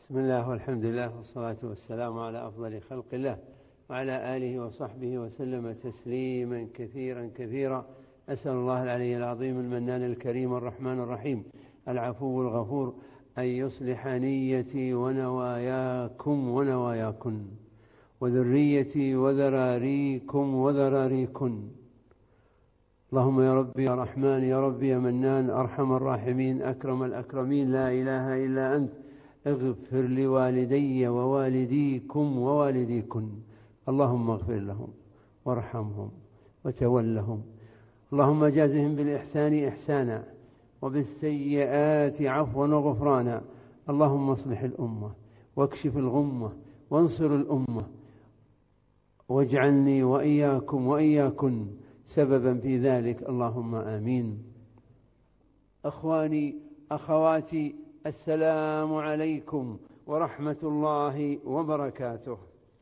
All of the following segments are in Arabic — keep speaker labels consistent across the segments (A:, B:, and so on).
A: بسم الله والحمد لله والصلاة والسلام على أفضل خلق الله وعلى آله وصحبه وسلم تسليما كثيرا كثيرا. أسأل الله العلي العظيم المنان الكريم الرحمن الرحيم العفو الغفور أن يصلح نيتي ونواياكم ونواياكن وذريتي وذراريكم وذراريكن. اللهم يا ربي يا رحمن يا ربي يا منان أرحم الراحمين أكرم الأكرمين لا إله إلا أنت اغفر لوالدي ووالديكم ووالديكن. اللهم اغفر لهم وارحمهم وتولهم. اللهم جازهم بالإحسان إحسانا وبالسيئات عفوا وغفرانا. اللهم اصلح الأمة واكشف الغمة وانصر الأمة واجعلني وإياكم وإياكن سببا في ذلك، اللهم آمين. أخواني أخواتي، السلام عليكم ورحمة الله وبركاته.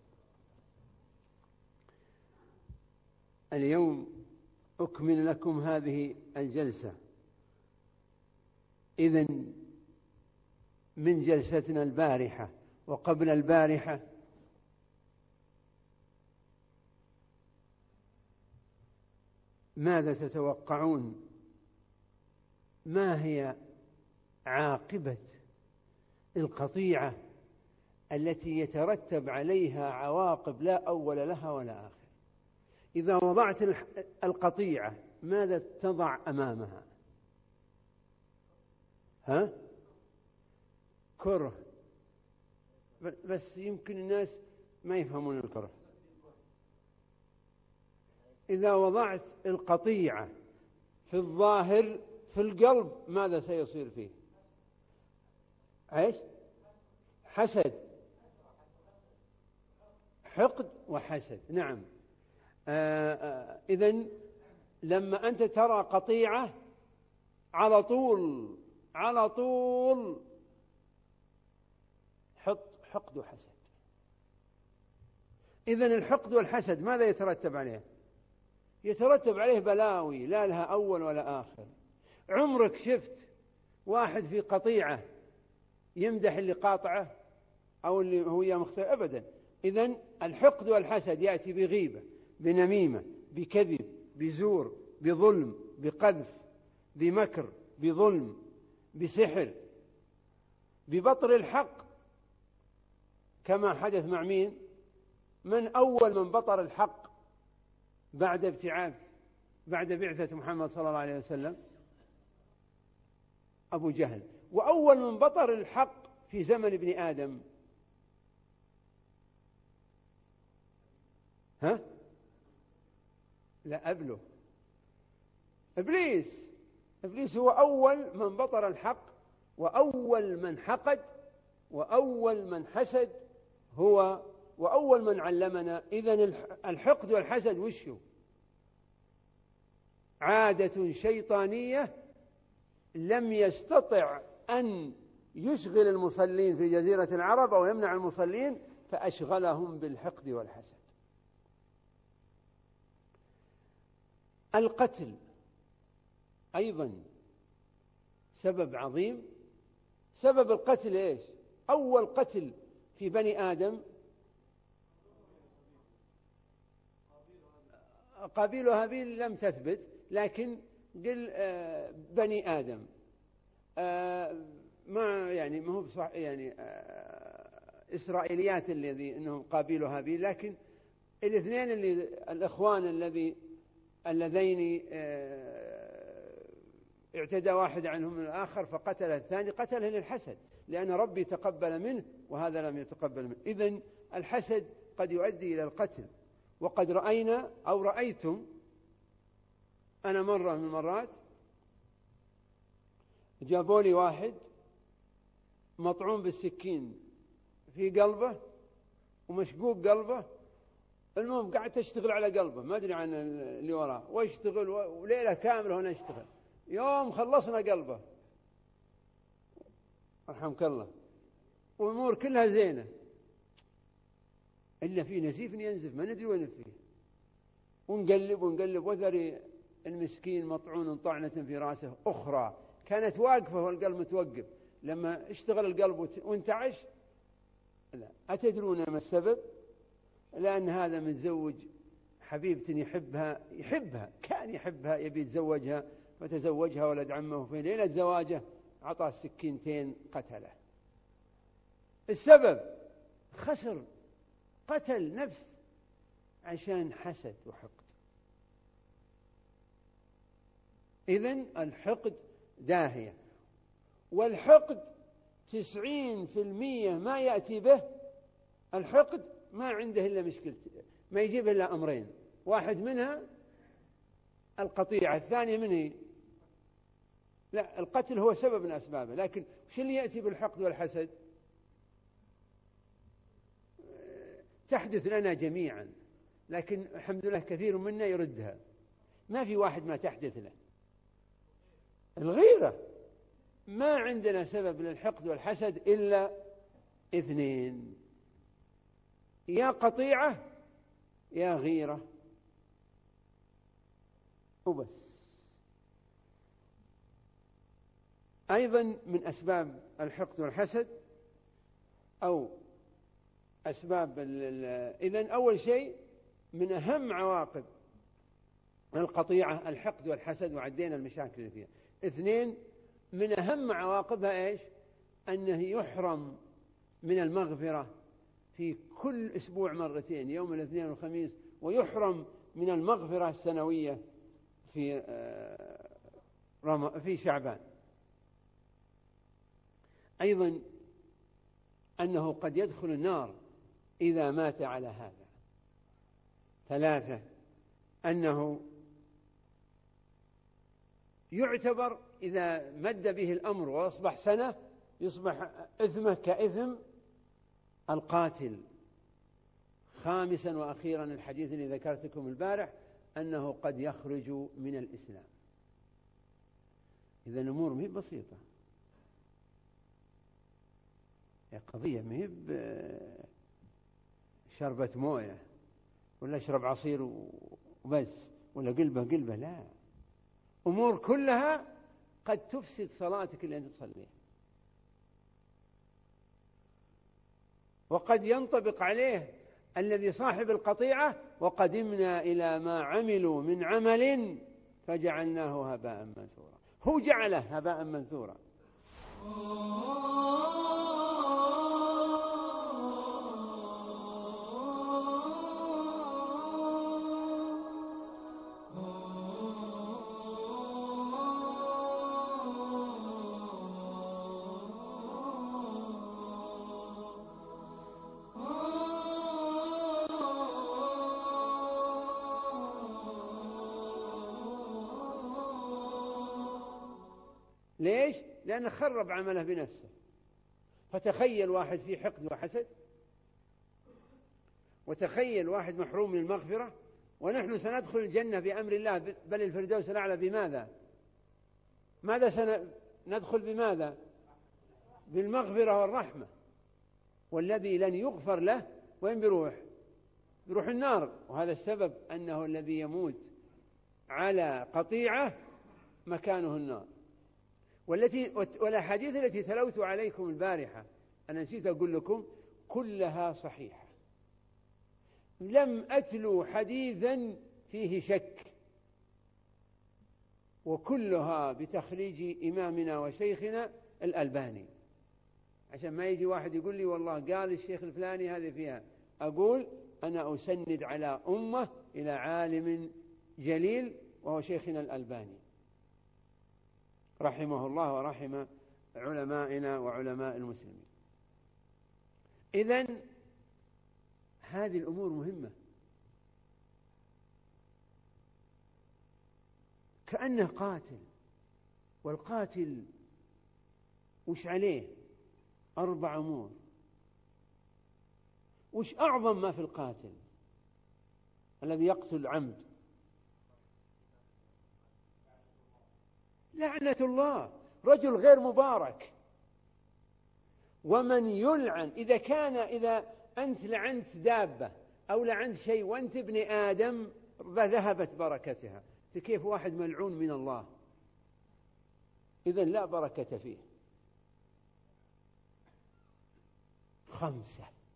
A: اليوم أكمل لكم هذه الجلسة إذن من جلستنا البارحة وقبل البارحة. ماذا تتوقعون؟ ما هي عاقبة القطيعة التي يترتب عليها عواقب لا أول لها ولا آخر؟ إذا وضعت القطيعة ماذا تضع أمامها؟ كره، بس يمكن الناس ما يفهمون الكره. إذا وضعت القطيعة في الظاهر في القلب ماذا سيصير فيه؟ ايش؟ حسد، حقد وحسد. نعم. إذن لما أنت ترى قطيعة على طول حط حقد وحسد. إذن الحقد والحسد ماذا يترتب عليه؟ يترتب عليه بلاوي لا لها أول ولا آخر. عمرك شفت واحد في قطيعة يمدح اللي قاطعه أو اللي هو مختلف؟ أبدا. إذن الحقد والحسد يأتي بغيبة، بنميمة، بكذب، بزور، بظلم، بقذف، بمكر، بظلم، بسحر، ببطر الحق، كما حدث مع مين؟ من أول من بطر الحق بعد بعثة محمد صلى الله عليه وسلم؟ أبو جهل. وأول من بطر الحق في زمن ابن آدم لا أبله، إبليس هو أول من بطر الحق وأول من حقد وأول من حسد هو وأول من علمنا. إذن الحقد والحسد وشه؟ عادة شيطانية لم يستطع أن يشغل المصلين في جزيرة العرب أو يمنع المصلين، فأشغلهم بالحقد والحسد. القتل أيضا سبب عظيم. سبب القتل إيش؟ أول قتل في بني آدم قابيل وهابيل لم تثبت، لكن قل بني آدم ما هو بصح يعني إسرائيليات الذي إنهم قابيل وهابيل، لكن الاثنين الإخوان اللذين اعتدى واحد عنهم من الآخر فقتل الثاني، قتله للحسد، لأن ربي تقبل منه وهذا لم يتقبل منه. إذن الحسد قد يؤدي إلى القتل. وقد رأينا أو رأيتم، أنا مرة من المرات جابوا لي واحد مطعون بالسكين في قلبه ومشقوق قلبه، المهم قاعد تشتغل على قلبه، ما أدري عن اللي وراه، واشتغل وليلة كاملة هنا اشتغل. يوم خلصنا قلبه رحمك الله والأمور كلها زينة، إلا في نزيف ينزف ما ندري وين فيه، ونقلب وذري المسكين مطعون طعنة في رأسه أخرى كانت واقفة والقلب متوقف. لما اشتغل القلب وانتعش لا. أتدرون ما السبب؟ لأن هذا متزوج حبيبة يحبها كان يحبها يبي يتزوجها، فتزوجها ولد عمه، في ليلة زواجه عطى السكينتين قتله. السبب خسر، قتل نفس عشان حسد وحقد. إذن الحقد داهية، والحقد 90% ما يأتي به الحقد ما عنده إلا مشكلة، ما يجيب إلا أمرين، واحد منها القطيعة، الثانية منه لا القتل هو سبب من أسبابه. لكن وش اللي يأتي بالحقد والحسد؟ تحدث لنا جميعا، لكن الحمد لله كثير منا يردها. ما في واحد ما تحدث له. الغيرة، ما عندنا سبب للحقد والحسد إلا اثنين، يا قطيعة يا غيرة وبس. أيضا من أسباب الحقد والحسد أو أسباب إذن أول شيء من أهم عواقب القطيعة الحقد والحسد، وعدينا المشاكل اللي فيها. اثنين من أهم عواقبها إيش؟ أنه يحرم من المغفرة في كل أسبوع مرتين، يوم الاثنين والخميس، ويحرم من المغفرة السنوية في شعبان. أيضا أنه قد يدخل النار إذا مات على هذا. ثلاثة أنه يعتبر إذا مد به الأمر وأصبح سنة يصبح إثمه كإثم القاتل. خامسا وأخيرا الحديث الذي ذكرتكم البارح أنه قد يخرج من الإسلام. إذا الأمور مهي بسيطة، قضية مهي شربة موية ولا اشرب عصير وبس ولا قلبة، لا، أمور كلها قد تفسد صلاتك اللي أنت تصليها، وقد ينطبق عليه الذي صاحب القطيعة وقدمنا إلى ما عملوا من عمل فجعلناه هباء منثورا. هو جعله هباء منثورا. ليش؟ لأنه خرب عمله بنفسه. فتخيل واحد في حقد وحسد، وتخيل واحد محروم من المغفرة، ونحن سندخل الجنة بأمر الله، بل الفردوس الأعلى بماذا؟ ماذا سندخل بماذا؟ بالمغفرة والرحمة. والذي لن يغفر له وين بيروح؟ بيروح النار. وهذا السبب أنه الذي يموت على قطيعة مكانه النار. والأحاديث التي تلوت عليكم البارحة أنا نسيت أقول لكم كلها صحيحة، لم أتلو حديثا فيه شك، وكلها بتخريج إمامنا وشيخنا الألباني. عشان ما يجي واحد يقول لي والله قال الشيخ الفلاني هذه فيها، أقول أنا أسند على أمة إلى عالم جليل وهو شيخنا الألباني رحمه الله ورحم علمائنا وعلماء المسلمين. إذن هذه الأمور مهمة. كأنه قاتل، والقاتل وش عليه؟ 4 أمور. وش أعظم ما في القاتل الذي يقتل عمد؟ لعنة الله، رجل غير مبارك. ومن يلعن إذا أنت لعنت دابة أو لعنت شيء وأنت ابن آدم ذهبت بركتها، فكيف واحد ملعون من الله؟ إذن لا بركة فيه. 5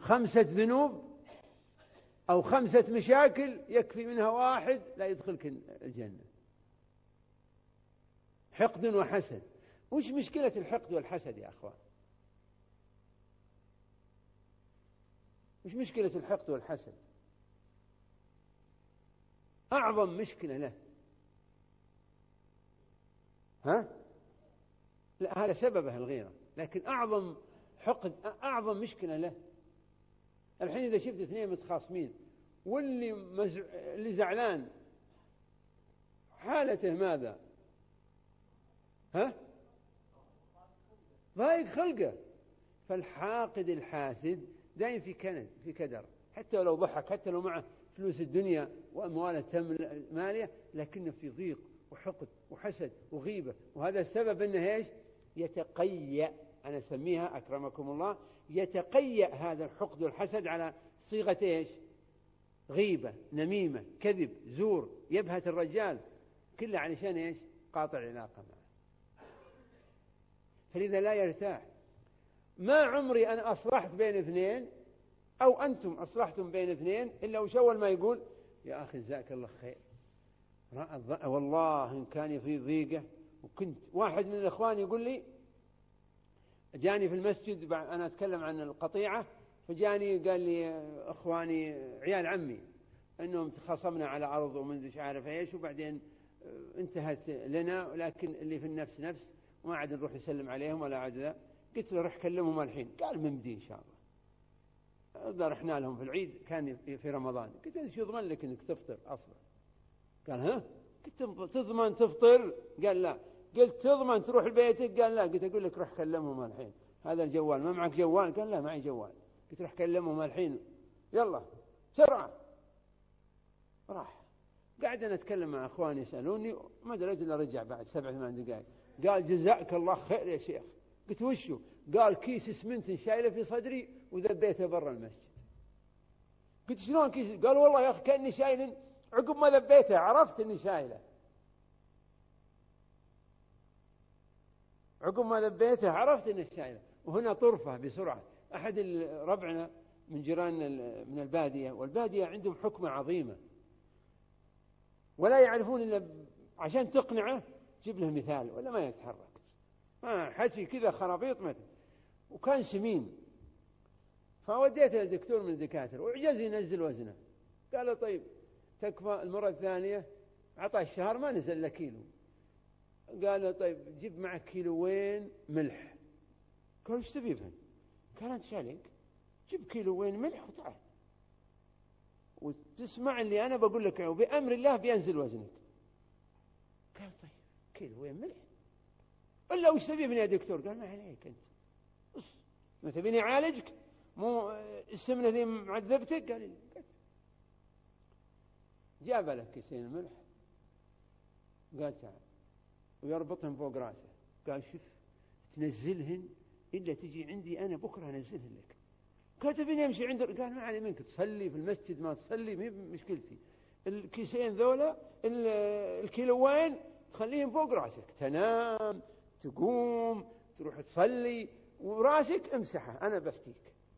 A: 5 ذنوب أو 5 مشاكل يكفي منها واحد لا يدخلك الجنة. حقد وحسد. وش مشكلة الحقد والحسد يا أخوان؟ وش مشكلة الحقد والحسد؟ أعظم مشكلة له. ها؟ لا، هذا سببه الغيرة، لكن أعظم حقد، أعظم مشكلة له. الحين إذا شفت 2 متخاصمين اللي زعلان حالته ماذا؟ ها؟ ضايق خلقه. فالحاقد الحاسد دائم في كدر، حتى لو ضحك، حتى لو معه فلوس الدنيا وأمواله مالية، لكنه في ضيق وحقد وحسد وغيبة. وهذا السبب أنه إيش؟ يتقيأ. أنا أسميها أكرمكم الله يتقيأ هذا الحقد والحسد على صيغة إيش؟ غيبة، نميمة، كذب، زور، يبهت الرجال، كله علشان إيش؟ قاطع العلاقة معه. فلذا لا يرتاح. ما عمري أنا أصلحت بين 2 أو أنتم أصلحتم بين 2 إلا وش أول ما يقول؟ يا أخي جزاك الله خير، والله إن كان في ضيقة. وكنت واحد من الإخوان يقول لي، جاني في المسجد، أنا أتكلم عن القطيعة، فجاني قال لي أخواني عيال عمي أنهم تخاصمنا على أرض ومن مش عارف إيش، وبعدين انتهت لنا، ولكن اللي في النفس نفس، وما عاد نروح نسلم عليهم ولا عاد ذا. قلت له رح كلمهم الحين. قال ممدي إن شاء الله. إذا رحنا لهم في العيد كان في رمضان. قلت له شو يضمن لك أنك تفطر أصلا؟ قال ها؟ قلت تضمن تفطر؟ قال لا. قلت تضمن تروح لبيتك؟ قال لا. قلت أقول لك رح كلمهم الحين، هذا الجوال ما معك جوال؟ قال لا معي جوال. قلت رح كلمهم الحين، يلا بسرعة. راح قاعد أتكلم مع أخواني يسألوني، ما أدري إلا رجع بعد 7-8 دقائق. قال جزاك الله خير يا شيخ. قلت وشو؟ قال كيس اسمنت شايله في صدري وذبيته برا المسجد. قلت شلون كيس؟ قال والله يا أخي كأني شايل، عقب ما ذبيته عرفت أني شايله، عقب ما ذبيته عرفت أني شايله. وهنا طرفة بسرعة. أحد ربعنا من جيراننا من البادية، والبادية عندهم حكمة عظيمة ولا يعرفون إلا عشان تقنعه جيب له مثال ولا ما يتحرك، حكي كذا خرابيط مثل. وكان سمين، فوديته للدكتور من الدكاترة وعجز ينزل وزنه. قال له طيب تكفى المرة الثانية، عطاه الشهر ما نزل له كيلو. قال له طيب جيب معك 2 كيلو ملح. قال ايش تبي فين؟ قال انت شالك، جيب 2 كيلو ملح وتعال وتسمع اللي انا بقول لك، وبأمر الله بينزل وزنك. قال طيب 2 كيلو ملح الا وش تبي مني يا دكتور؟ قال ما عليك انت، ما تبيني اعالجك؟ مو السمنه ذي معذبتك؟ قال لي. جاب له 2 كيسين ملح، قال تعال، ويربطهم فوق راسه. قال شوف تنزلهن إلا تجي عندي أنا بكرة أنزلهن لك. قال تبيني أمشي عند؟ قال ما علي منك، تصلي في المسجد ما تصلي مي مشكلتي. 2 كيسين ذولا 2 كيلو تخليهم فوق راسك، تنام تقوم تروح تصلي وراسك امسحه أنا بفتيك.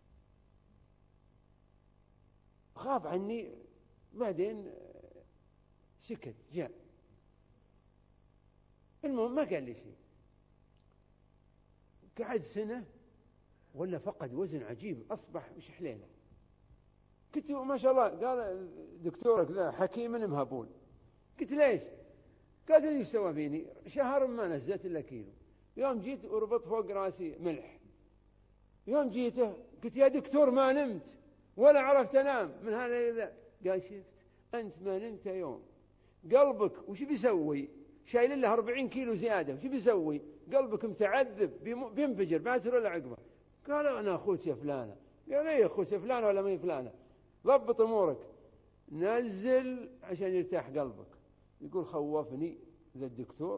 A: غاب عني، بعدين سكت جاء. المهم ما قال لي شيء. قعد سنة ولا فقد وزن عجيب، أصبح مش حليله. قلت ما شاء الله. قال دكتورك ذا حكيم مهبول. قلت ليش؟ قال ايش سوى فيني؟ شهر ما نزلت إلا 1 كيلو. يوم جيت وربط فوق راسي ملح. يوم جيته قلت يا دكتور ما نمت ولا عرفت أنام من هذا. قال شفت أنت ما نمت يوم، قلبك وش بيسوي؟ شايل له 40 كيلو زيادة، وش بيسوي؟ قلبك متعذب بينفجر باسر ولا عقبه. قال أنا أخوت يا فلانة. قال إيه أخوت يا فلانة ولا ما هي فلانة؟ ضبط أمورك، نزل عشان يرتاح قلبك. يقول خوفني ذا الدكتور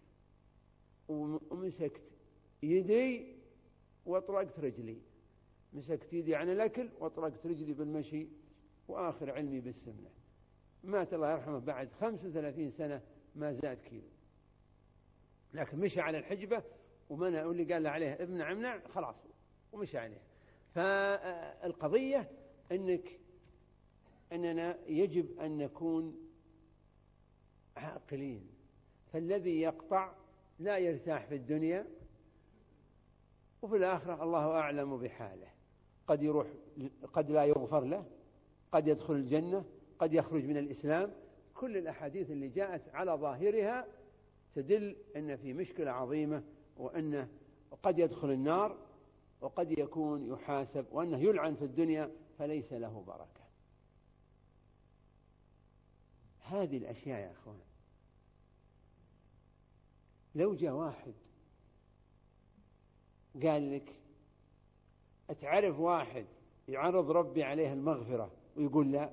A: ومسكت يدي واطرقت رجلي، مسكت يدي عن الأكل واطرقت رجلي بالمشي، وآخر علمي بالسمنة. مات الله يرحمه بعد 35 سنة ما زاد كيلو، لكن مشى على الحجبة ومنع اللي قال له عليه ابن عمنا خلاص ومشى عليه. فالقضية أننا يجب أن نكون عاقلين. فالذي يقطع لا يرتاح في الدنيا، وفي الآخرة الله أعلم بحاله، قد يروح، قد لا يغفر له، قد يدخل الجنة، قد يخرج من الإسلام. كل الأحاديث اللي جاءت على ظاهرها تدل أن في مشكلة عظيمة، وأنه قد يدخل النار، وقد يكون يحاسب، وأنه يلعن في الدنيا فليس له بركة. هذه الأشياء يا أخوان، لو جاء واحد قال لك أتعرف واحد يعرض ربي عليه المغفرة ويقول لا،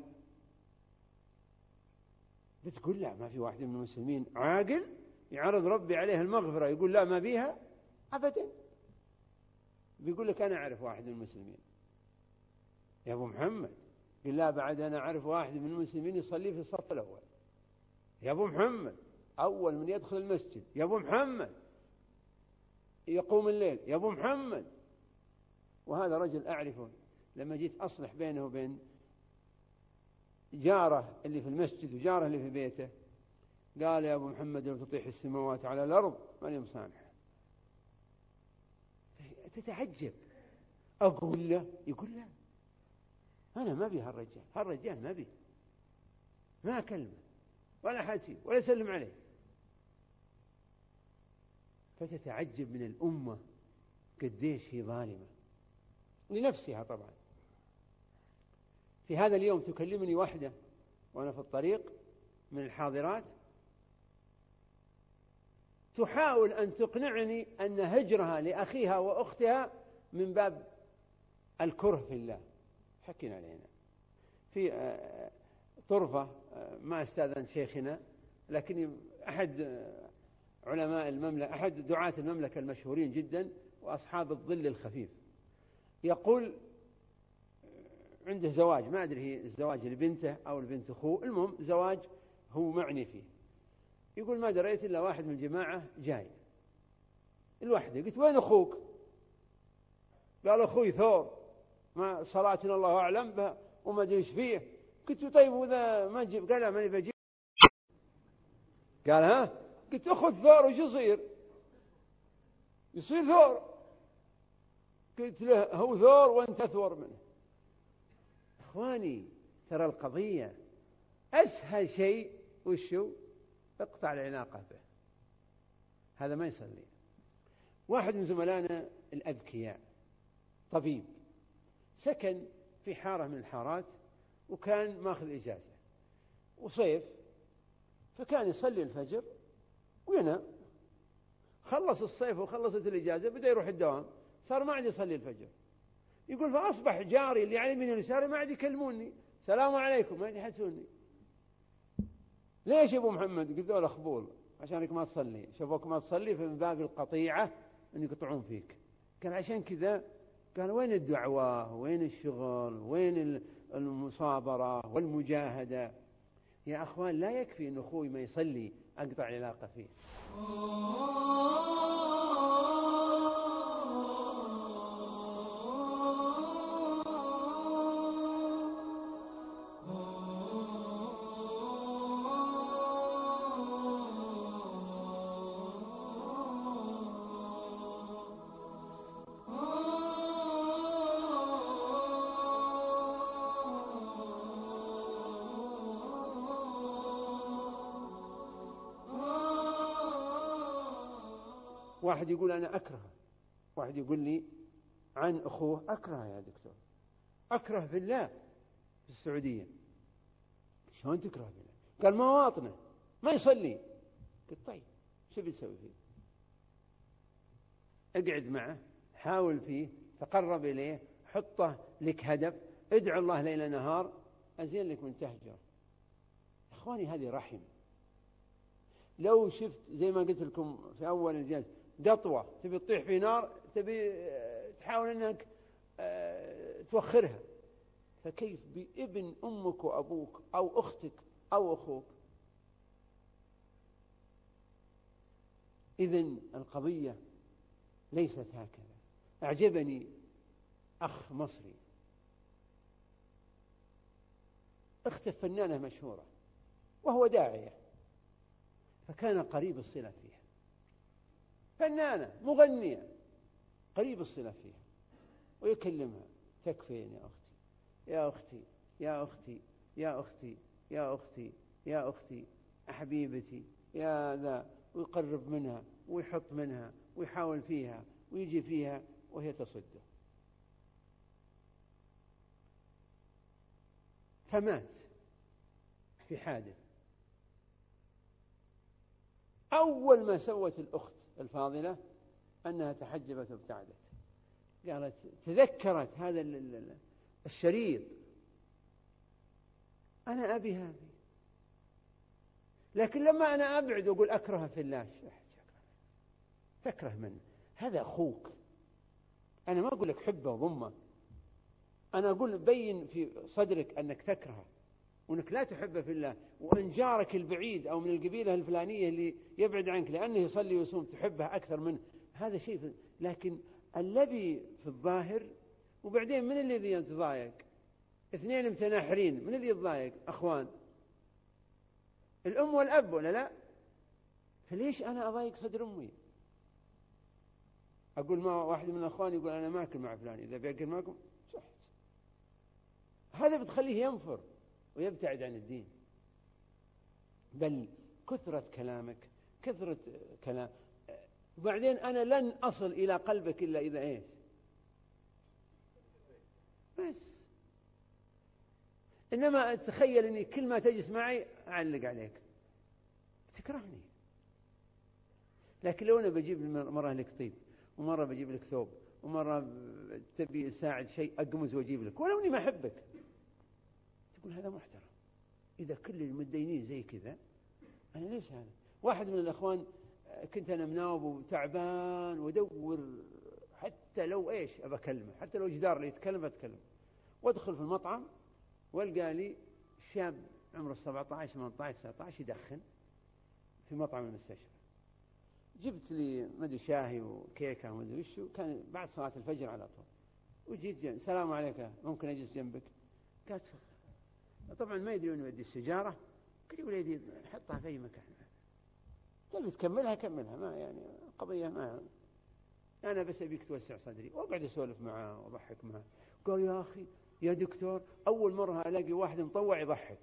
A: بتقول لا، ما في واحد من المسلمين عاقل يعرض ربي عليه المغفرة يقول لا ما بيها أبدا. بيقول لك أنا أعرف واحد من المسلمين يا أبو محمد، قل لا بعد أنا أعرف واحد من المسلمين يصلي في الصف الأول يا أبو محمد، أول من يدخل المسجد يا أبو محمد، يقوم الليل يا أبو محمد. وهذا رجل أعرفه، لما جيت أصلح بينه وبين جاره اللي في المسجد وجاره اللي في بيته، قال يا أبو محمد لو تطيح السماوات على الأرض ماني مسامحه. تتعجب، أقول له يقول لا أنا ما بي هالرجال ما بي، ما أكلمه ولا حاسي ولا سلم عليه. فتتعجب من الأمة قديش هي ظالمة لنفسها. طبعا في هذا اليوم تكلمني واحدة وأنا في الطريق من الحاضرات، تحاول أن تقنعني أن هجرها لأخيها وأختها من باب الكره في الله. حكينا علينا في طرفة، ما استاذن شيخنا، لكن أحد علماء المملكة، أحد دعاة المملكة المشهورين جدا وأصحاب الظل الخفيف، يقول عنده زواج، ما أدري هي الزواج لبنته أو لبنت أخوه، المهم زواج هو معني فيه. يقول ما دريت إلا واحد من الجماعة جاي الوحدة، قلت وين أخوك؟ قال أخوي ثور، ما صلاتنا الله أعلم بها وما أدري إيش فيه. قلت طيب وإذا ما جيب؟ قال لا ماني بجيب. قال ها؟ قلت أخذ ثور وش يصير ثور. قلت له هو ثور وأنت أثور منه. إخواني ترى القضية أسهل شيء وشو؟ اقطع العلاقة به، هذا ما يصلي. واحد من زملائنا الأذكياء طبيب سكن في حارة من الحارات، وكان ماخذ إجازة وصيف، فكان يصلي الفجر وينام. خلص الصيف وخلصت الإجازة بدأ يروح الدوام، صار ما عاد يصلي الفجر. يقول فأصبح جاري اللي على يمين واليسار ما عاد يكلموني، السلام عليكم، ما عاد يحسوني. ليش يا أبو محمد؟ قلت له الأخبول عشانك ما تصلي، شوفوك ما تصلي فمن باب القطيعة أن يقطعون فيك. كان عشان كذا قال وين الدعوة وين الشغل وين المصابرة والمجاهدة؟ يا أخوان لا يكفي أن أخوي ما يصلي أقطع علاقة فيه. واحد يقول أنا أكره، واحد يقول لي عن أخوه أكره يا دكتور، أكره في الله في السعودية. شلون تكره في الله؟ قال مواطنه ما يصلي. قلت طيب شو بتسوي فيه؟ اقعد معه، حاول فيه، تقرب إليه، حطه لك هدف، ادعو الله ليل نهار، أزين لك من تهجر. إخواني هذه رحم. لو شفت زي ما قلت لكم في أول الجلسة قطوة تبي تطيح في نار، تبي تحاول أنك توخرها، فكيف بابن أمك وأبوك أو أختك أو أخوك؟ إذن القضية ليست هكذا. أعجبني أخ مصري، أخته فنانة مشهورة وهو داعية، فكان قريب الصلة فيها، فنانة مغنية قريب الصلة فيها، ويكلمها: تكفين يا أختي، يا أختي، يا أختي، يا أختي، يا أختي، يا أختي، حبيبتي، يا ذا، ويقرب منها ويحط منها ويحاول فيها ويجي فيها وهي تصده. فمات في حادث. أول ما سوت الأخت الفاضلة أنها تحجبت وابتعدت، قالت تذكرت هذا الشريط: أنا أبي هذه، لكن لما أنا أبعد وأقول أكره في الله، تكره منه، هذا أخوك. أنا ما أقول لك حبه وضمه، أنا أقول بين في صدرك أنك تكرهه وأنك لا تحبه في الله، وأن جارك البعيد أو من القبيلة الفلانية اللي يبعد عنك لأنه يصلي ويصوم تحبه أكثر منه، هذا شيء. لكن الذي في الظاهر، وبعدين من الذي يتضايق؟ اثنين متناحرين، من اللي يتضايق؟ أخوان، الأم والأب، ولا لا؟ فليش أنا أضايق صدر أمي؟ أقول ما واحد من الأخوان يقول أنا ما أكل مع فلان، إذا بيأكل معكم صحت، هذا بتخليه ينفر ويبتعد عن الدين. بل كثرة كلامك، كثرة كلام، وبعدين أنا لن أصل إلى قلبك إلا إذا إيش؟ بس. إنما تخيل أني كل ما تجلس معي أعلق عليك تكرهني. لكن لو أنا بجيب مرة لك طيب، ومرة بجيب لك ثوب، ومرة تبي تساعد شيء أقمز وأجيب لك، ولو أني ما أحبك، تقول هذا محترم. إذا كل المتدينين زي كذا، أنا ليش هذا؟ واحد من الأخوان كنت أنا مناوب وتعبان ودور حتى لو إيش أبى أكلمه، حتى لو جدار اللي يتكلم أتكلم، وأدخل في المطعم والقى لي شاب عمره 17 18 19 يدخن في مطعم المستشفى. جبت لي مدري شاهي وكيكة ومدري وشو، كان بعد صلاة الفجر على طول، وجيت جنب: السلام عليك، ممكن أجلس جنبك؟ قالت طبعا ما يدري أنه يدي السيجارة، قلت يا وليدي حطها في أي مكان، تبي تكملها كملها، ما يعني قضية، ما أنا بس أبيك توسع صدري. وأقعد أسولف معه وأضحك معه. قال يا أخي يا دكتور، أول مرة ألاقي واحد مطوع يضحك.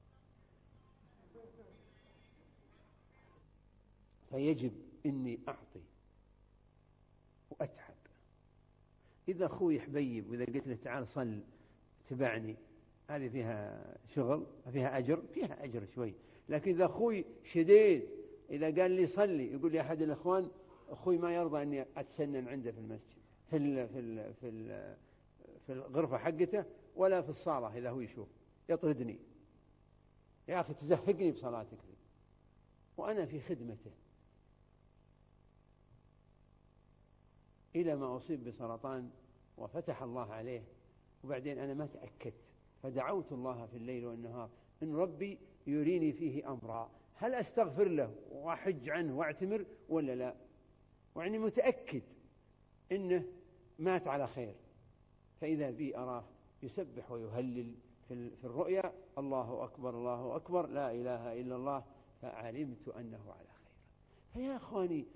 A: فيجب إني أعطي وأتعب. إذا أخوي حبيب وإذا قلت له تعال صل تبعني، هذه فيها شغل، فيها أجر، فيها أجر شوي. لكن إذا أخوي شديد، إذا قال لي صلي، يقول لي أحد الأخوان: أخوي ما يرضى أني أتسنن عنده في المسجد، في الغرفة حقته، ولا في الصالة إذا هو يشوف، يطردني. يا أخي تزهقني بصلاتك ذي، وأنا في خدمته. إلى ما أصيب بسرطان وفتح الله عليه، وبعدين أنا ما تأكدت، فدعوت الله في الليل والنهار إن ربي يريني فيه أمرا، هل أستغفر له وأحج عنه وأعتمر ولا لا؟ وعني متأكد إنه مات على خير. فإذا بي أراه يسبح ويهلل في الرؤيا: الله أكبر، الله أكبر، لا إله إلا الله، فعلمت أنه على خير. فيا أخواني،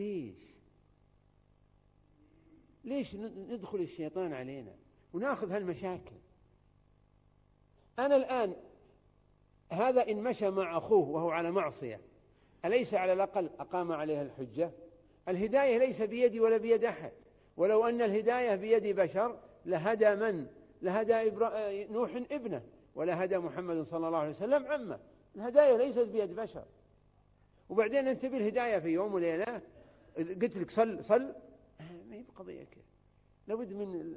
A: ليش ندخل الشيطان علينا ونأخذ هالمشاكل؟ أنا الآن هذا إن مشى مع أخوه وهو على معصية، أليس على الأقل أقام عليها الحجة؟ الهداية ليس بيدي ولا بيد أحد، ولو أن الهداية بيد بشر لهدى من؟ لهدى نوح ابنه، ولا هدى محمد صلى الله عليه وسلم عمه. الهداية ليست بيد بشر. وبعدين أنت بالهداية في يوم وليلة، قلت لك صل ما هي بقضية كده، لابد من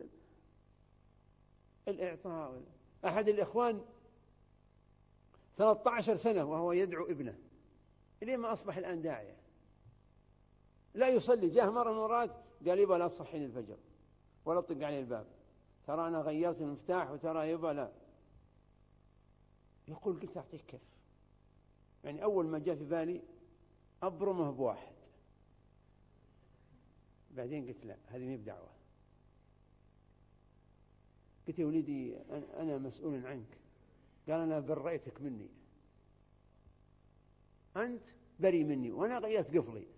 A: الإعطاء. أحد الإخوان 13 سنة وهو يدعو ابنه، إليه ما أصبح الآن داعية، لا يصلي. جاء مرة من المرات قال: يبا لا تصحيني الفجر ولا تطق علي الباب، ترى أنا غيرت المفتاح، وترى يبا لا. يقول: قلت أعطيك كيف، يعني أول ما جاء في بالي أبرمه بواحد، بعدين قلت لا، هذه مي بدعوة. قلت يا ولدي أنا مسؤول عنك. قال أنا بريتك مني، أنت بري مني وأنا غيرت قفلي.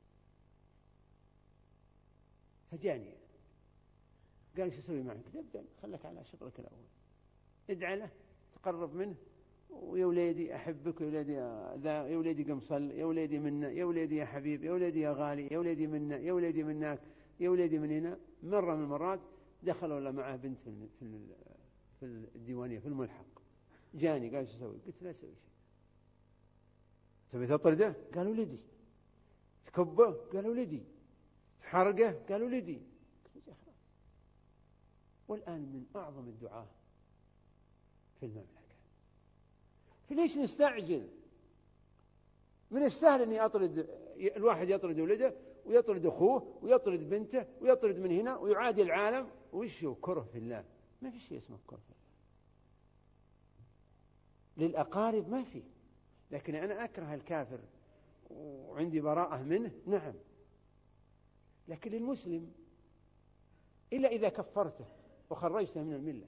A: فجاني قال شو أسوي معك؟ ابدأ خلك على شغلك الأول، ادعى له، تقرب منه، ويا وليدي أحبك، يا وليدي قم صل، يا وليدي منا، يا وليدي يا حبيب، يا وليدي يا غالي، يا وليدي منا، يا وليدي منك، يا وليدي من هنا. مرة من المرات دخل ولا معه بنت في الديوانية في الملحق، جاني قال شو أسوي؟ قلت لا أسوي شيء. تبي تطرده؟ قال ولدي. تكبه؟ قال ولدي. تحرقه؟ قال ولدي. والآن من أعظم الدعاة في المملكة، فليش نستعجل؟ من السهل أن الواحد يطرد ولده ويطرد أخوه ويطرد بنته ويطرد من هنا ويعادي العالم. وش هو كره في الله؟ ما في شيء اسمه كره في الله. للأقارب ما في، لكن أنا أكره الكافر وعندي براءة منه، نعم، لكن للمسلم إلا إذا كفرته وخرجته من الملة.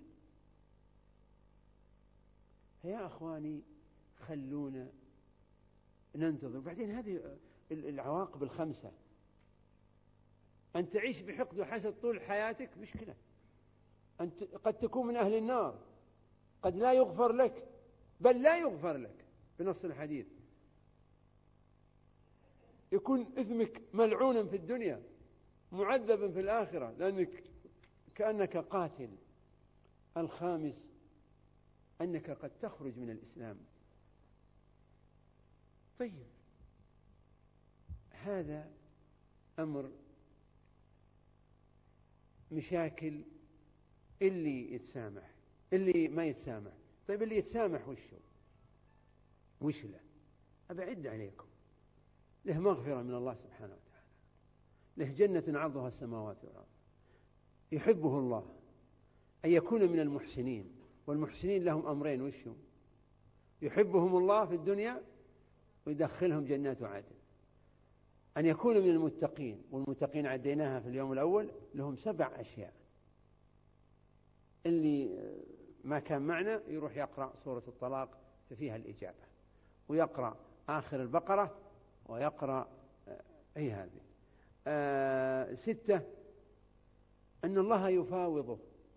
A: فيا أخواني خلونا ننتظر. بعدين هذه العواقب الخمسة، أن تعيش بحقد وحسد طول حياتك مشكلة. أنت قد تكون من أهل النار، قد لا يغفر لك، بل لا يغفر لك بنص الحديث. يكون إثمك ملعونا في الدنيا معذبا في الآخرة لأنك كأنك قاتل. الخامس أنك قد تخرج من الإسلام. طيب هذا أمر مشاكل. اللي يتسامح، اللي ما يتسامح. طيب اللي يتسامح وش له؟ أبعد عليكم، له مغفرة من الله سبحانه وتعالى، له جنة عرضها السماوات والأرض، يحبه الله، أن يكون من المحسنين. والمحسنين لهم أمرين، وشهم؟ يحبهم الله في الدنيا ويدخلهم جنات عدن. أن يكون من المتقين، والمتقين عديناها في اليوم الأول، لهم 7 أشياء. اللي ما كان معنا يروح يقرأ سورة الطلاق ففيها الإجابة، ويقرأ آخر البقرة، ويقرأ هذه 6 أن الله يفاوضه،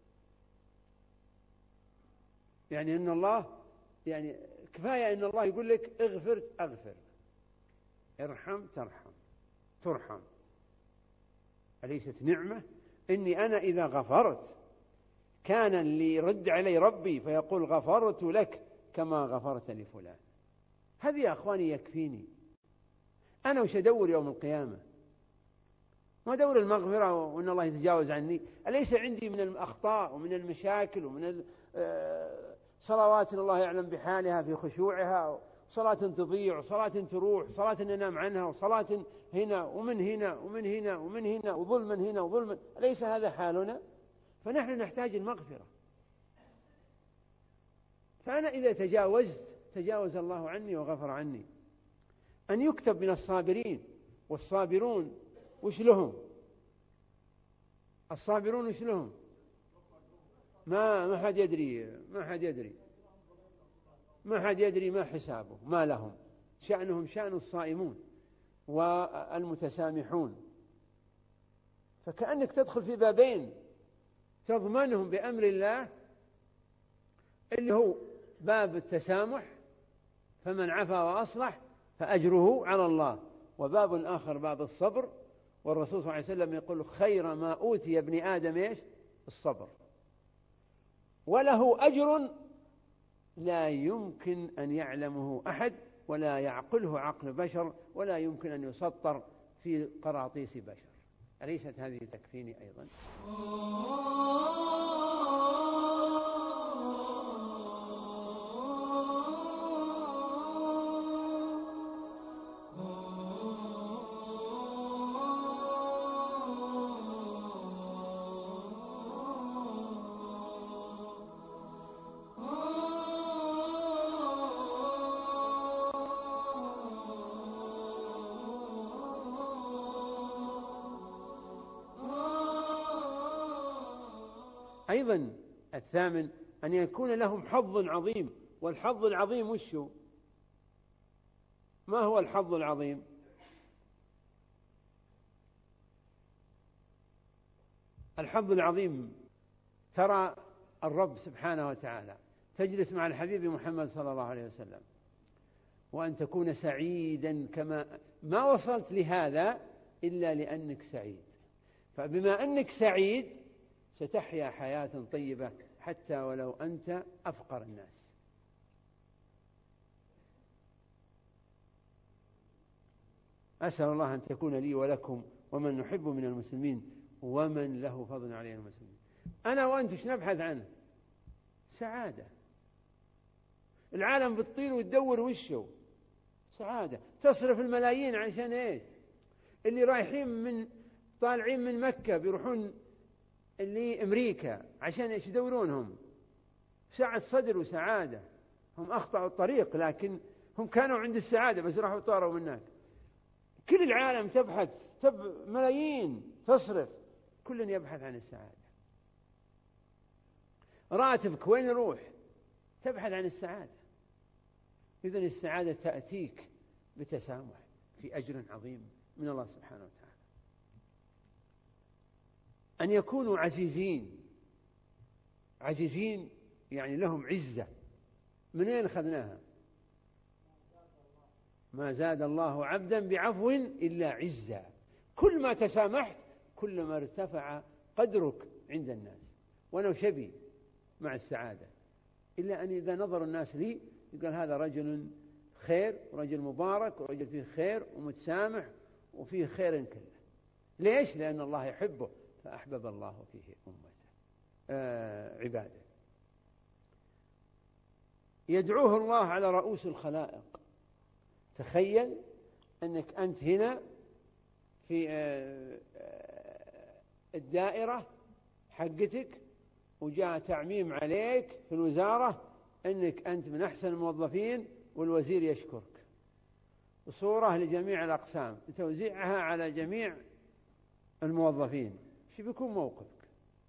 A: يعني أن الله، يعني كفاية أن الله يقول لك اغفر أغفر، ارحم ترحم ترحم. أليست نعمة؟ إني أنا إذا غفرت كان اللي يرد علي ربي فيقول غفرت لك كما غفرت لفلان. هذه يا أخواني يكفيني. أنا وش أدور يوم القيامة؟ ما أدور المغفرة وأن الله يتجاوز عني. أليس عندي من الأخطاء ومن المشاكل ومن صلوات الله يعلم بحالها في خشوعها، صلاة تضيع وصلاة تروح، صلاة ننام عنها، وصلاة هنا ومن هنا ومن هنا ومن هنا، وظلما هنا وظلما. أليس هذا حالنا؟ فنحن نحتاج المغفرة. فأنا إذا تجاوز الله عني وغفر عني. أن يكتب من الصابرين. والصابرون وش لهم؟ الصابرون وش لهم؟ ما حد يدري ما حسابه، ما لهم. شأنهم شأن الصائمون والمتسامحون. فكأنك تدخل في بابين تضمنهم بأمر الله، اللي هو باب التسامح، فمن عفا وأصلح فأجره على الله، وباب آخر باب الصبر. والرسول صلى الله عليه وسلم يقول خير ما أوتي ابن آدم إيش؟ الصبر، وله أجر لا يمكن أن يعلمه أحد، ولا يعقله عقل بشر، ولا يمكن أن يسطر في قراطيس بشر. أليست هذه تكفيني أيضا؟ أيضا الثامن أن يكون لهم حظ عظيم. والحظ العظيم وش هو؟ ما هو الحظ العظيم؟ الحظ العظيم ترى الرب سبحانه وتعالى تجلس مع الحبيب محمد صلى الله عليه وسلم، وأن تكون سعيدا كما ما وصلت لهذا إلا لأنك سعيد. فبما أنك سعيد ستحيا حياة طيبة حتى ولو أنت أفقر الناس. أسأل الله أن تكون لي ولكم ومن نحب من المسلمين ومن له فضل علينا المسلمين. أنا وأنت ايش نبحث عنه؟ سعادة. العالم بتطير وتدور وشه سعادة، تصرف الملايين عشان إيش؟ اللي رايحين طالعين من مكة بيروحون اللي أمريكا عشان إيش يدورونهم؟ سعة صدر وسعادة. هم أخطأوا الطريق لكن هم كانوا عند السعادة بس راحوا طاروا من هناك. كل العالم تبحث ملايين تصرف، كل يبحث عن السعادة. راتبك وين يروح؟ تبحث عن السعادة. إذن السعادة تأتيك بتسامح في أجر عظيم من الله سبحانه وتعالى. أن يكونوا عزيزين يعني لهم عزة. من أين أخذناها؟ ما زاد الله عبدا بعفو إلا عزا. كل ما تسامحت كل ما ارتفع قدرك عند الناس. وأنا شبي مع السعادة، إلا أن إذا نظر الناس لي يقول هذا رجل خير ورجل مبارك ورجل فيه خير ومتسامح وفيه خير كله. ليش؟ لأن الله يحبه فأحبب الله فيه عباده. يدعوه الله على رؤوس الخلائق. تخيل أنك أنت هنا في الدائرة حقتك وجاء تعميم عليك في الوزارة أنك أنت من أحسن الموظفين والوزير يشكرك، وصورة لجميع الأقسام توزيعها على جميع الموظفين. شو بيكون موقفك؟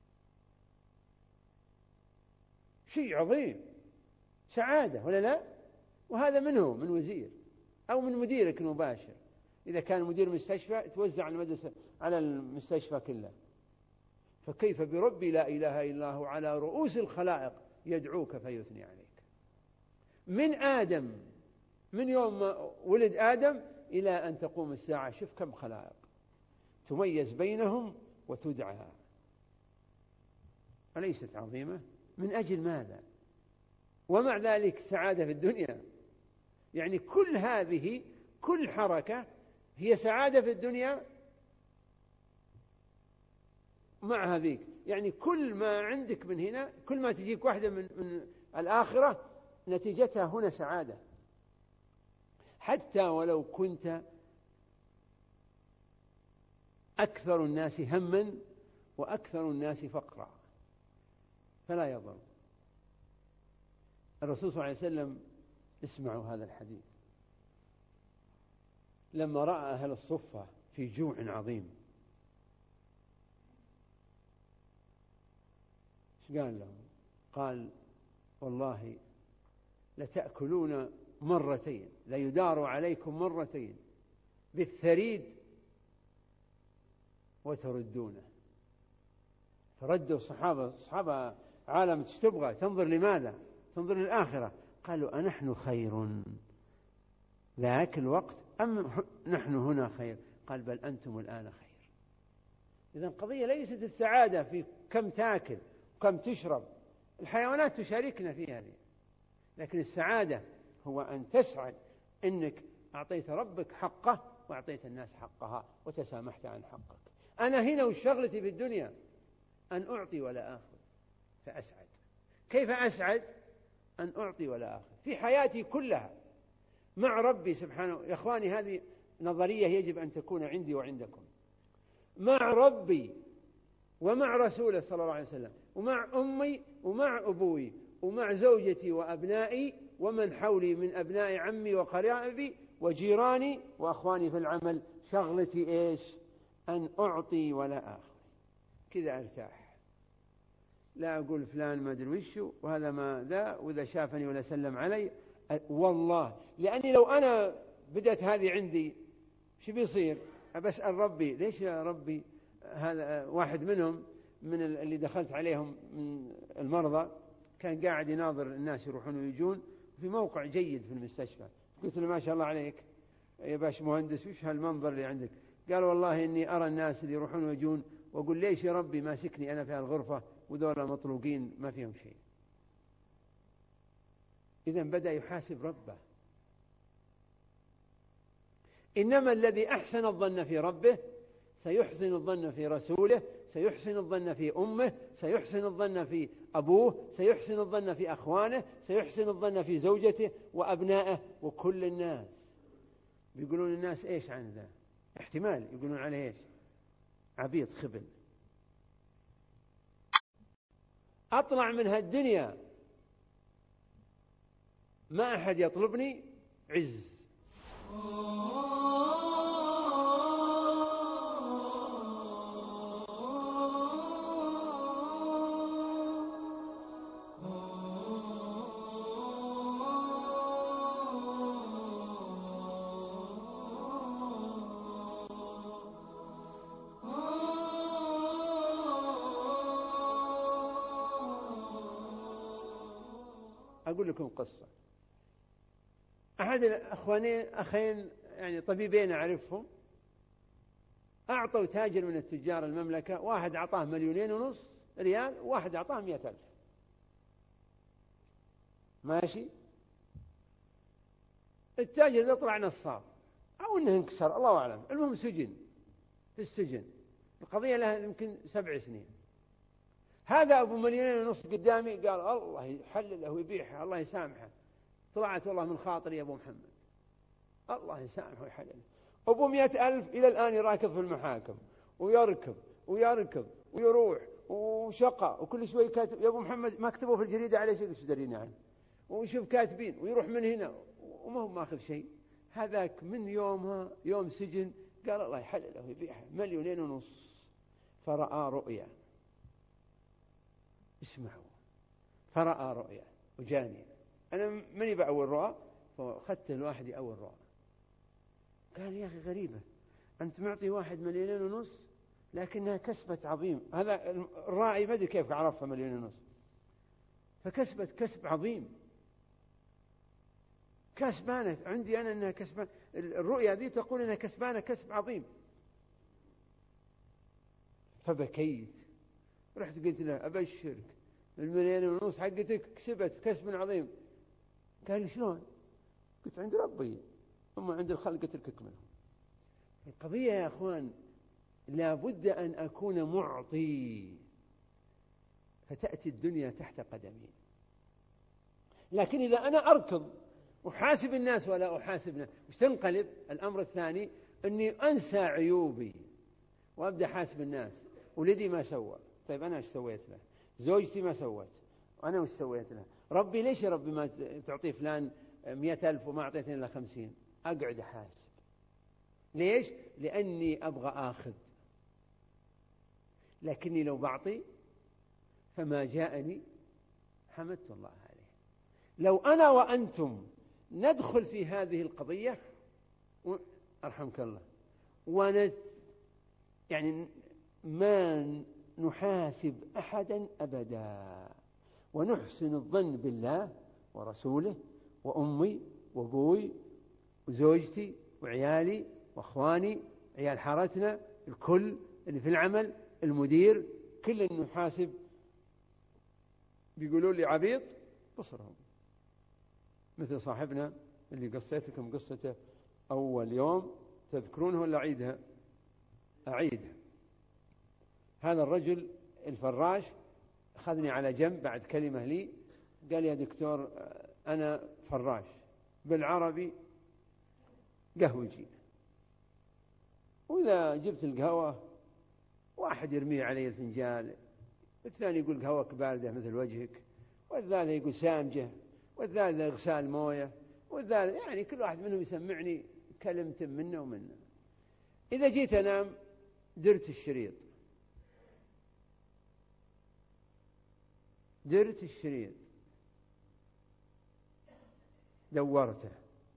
A: شيء عظيم، سعادة ولا لا؟ وهذا منه من وزير أو من مديرك المباشر. إذا كان مدير مستشفى توزع على المستشفى كله. فكيف بربي لا إله إلا هو على رؤوس الخلائق يدعوك فيثني عليك. من آدم، من يوم ولد آدم إلى أن تقوم الساعة، شوف كم خلائق تميز بينهم وتدعى. أليست عظيمة؟ من أجل ماذا؟ ومع ذلك سعادة في الدنيا. يعني كل حركة هي سعادة في الدنيا مع هذيك. يعني كل ما عندك من هنا، كل ما تجيك واحدة من الآخرة نتيجتها هنا سعادة، حتى ولو كنت أكثر الناس هما وأكثر الناس فقرا فلا يضر. الرسول صلى الله عليه وسلم، اسمعوا هذا الحديث، لما رأى أهل الصفة في جوع عظيم ايش قال لهم؟ قال والله لتأكلون مرتين، ليدار عليكم مرتين بالثريد وتردونه. فردوا الصحابة عالم تبغى تنظر لماذا؟ تنظر للآخرة. قالوا أنحن خير ذاك الوقت أم نحن هنا خير؟ قال بل أنتم الآن خير. إذن القضية ليست السعادة في كم تأكل وكم تشرب، الحيوانات تشاركنا في هذه، لكن السعادة هو أن تسعد أنك أعطيت ربك حقه وأعطيت الناس حقها وتسامحت عن حقك. أنا هنا وشغلتي في الدنيا أن أعطي ولا آخذ فأسعد. كيف أسعد؟ أن أعطي ولا آخذ في حياتي كلها مع ربي سبحانه. يا أخواني هذه نظرية يجب أن تكون عندي وعندكم. مع ربي ومع رسوله صلى الله عليه وسلم ومع أمي ومع أبوي ومع زوجتي وأبنائي ومن حولي من أبناء عمي وقرابي وجيراني وأخواني في العمل. شغلتي إيش؟ أن أعطي ولا آخذ. كذا أرتاح. لا أقول فلان ما أدري وشه وهذا ما ذا، وإذا شافني ولا سلم علي والله، لأني لو أنا بدأت هذه عندي شو بيصير؟ بسأل ربي ليش يا ربي هذا واحد منهم من اللي دخلت عليهم من المرضى كان قاعد يناظر الناس يروحون ويجون في موقع جيد في المستشفى. قلت له ما شاء الله عليك يا باش مهندس، وش هالمنظر اللي عندك؟ قال والله إني أرى الناس اللي يروحون ويجون وأقول ليش يا ربي ماسكني أنا في هالغرفة وذولا مطلوقين ما فيهم شيء. إذن بدأ يحاسب ربه. إنما الذي أحسن الظن في ربه سيحسن الظن في رسوله، سيحسن الظن في أمه، سيحسن الظن في أبوه، سيحسن الظن في أخوانه، سيحسن الظن في زوجته وأبنائه وكل الناس. بيقولون الناس إيش عن ذا؟ احتمال يقولون عليه إيش؟ عبيط خبل. أطلع من هالدنيا ما أحد يطلبني عز. أقول لكم قصة. أحد أخين يعني طبيبين أعرفهم أعطوا تاجر من التجار المملكة، واحد أعطاه 2.5 مليون ريال وواحد أعطاه 100,000. ماشي. التاجر ذا طلع نصاب أو أنه انكسر الله أعلم، المهم سجن، في السجن. القضية لها يمكن 7 سنين. هذا أبو 1.5 مليون قدامي قال الله يحلله ويبيعها الله يسامحه. طلعت والله من خاطري يا أبو محمد، الله يسامحه ويحلله. أبو 100,000 إلى الآن يراكض في المحاكم ويركض ويروح وشقى، وكل شوي كاتب يا أبو محمد ما كتبوا في الجريدة عليه شيء تدرين عنه، ويشوف كاتبين ويروح من هنا وما هو ماخذ شيء. هذاك من يومها يوم سجن قال الله يحلله ويبيعها 1.5 مليون. فرأى رؤيا، اسمعوا، فرأى رؤيا وجاني. أنا ماني بأول رؤى، فأخذت الواحد أول رؤى. قال يا أخي غريبة، أنت معطي 1.5 مليون لكنها كسبت عظيم. هذا الراعي ما أدري كيف عرفها 1.5 مليون، فكسبت كسب عظيم، كسبانة عندي أنا أنها كسبانة. الرؤيا ذي تقول أنها كسبانة كسب عظيم. فبكيت، رحت قلت له أبشرك 1.5 مليون حقتك كسبت كسب عظيم. قال لي شلون؟ قلت عند ربي، ثم عند الخلق تركك منهم. القضية يا أخوان لابد أن أكون معطي، فتأتي الدنيا تحت قدمي. لكن إذا أنا أركض أحاسب الناس ولا أحاسب نفسي، وش تنقلب؟ الأمر الثاني أني أنسى عيوبي وأبدأ حاسب الناس. ولدي ما سوى، طيب أنا إيش سويت له؟ زوجتي ما سوت، أنا وش سويت له؟ ربي ليش يا ربي ما تعطي فلان 100,000 وما أعطيتني إلا 50؟ أقعد أحاسب. ليش؟ لأني أبغى آخذ، لكني لو بعطي فما جاءني حمدت الله عليه. لو أنا وأنتم ندخل في هذه القضية أرحمك الله يعني ما نحاسب أحدا أبدا، ونحسن الظن بالله ورسوله وأمي وأبوي وزوجتي وعيالي وأخواني عيال حارتنا، الكل اللي في العمل، المدير، كل نحاسب. بيقولوا لي عبيط بصرهم، مثل صاحبنا اللي قصيت لكم قصته أول يوم، تذكرونه ولا أعيدها. هذا الرجل الفراش أخذني على جنب بعد كلمة لي، قال يا دكتور أنا فراش، بالعربي قهوجي، وإذا جبت القهوة واحد يرميه علي الفنجان، والثاني يقول قهوة باردة مثل وجهك، والثالث يقول سامجة، والثالث غسال موية، والثالث يعني كل واحد منهم يسمعني كلمة منه ومنه. إذا جيت أنام درت الشريط، درت الشريط، دورته،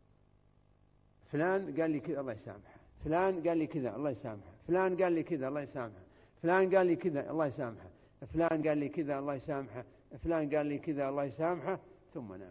A: فلان قال لي كذا الله يسامحه، فلان قال لي كذا الله يسامحه، فلان قال لي كذا الله يسامحه، فلان قال لي كذا الله يسامحه، فلان قال لي كذا الله يسامحه، فلان قال لي كذا الله يسامحه، ثم نام.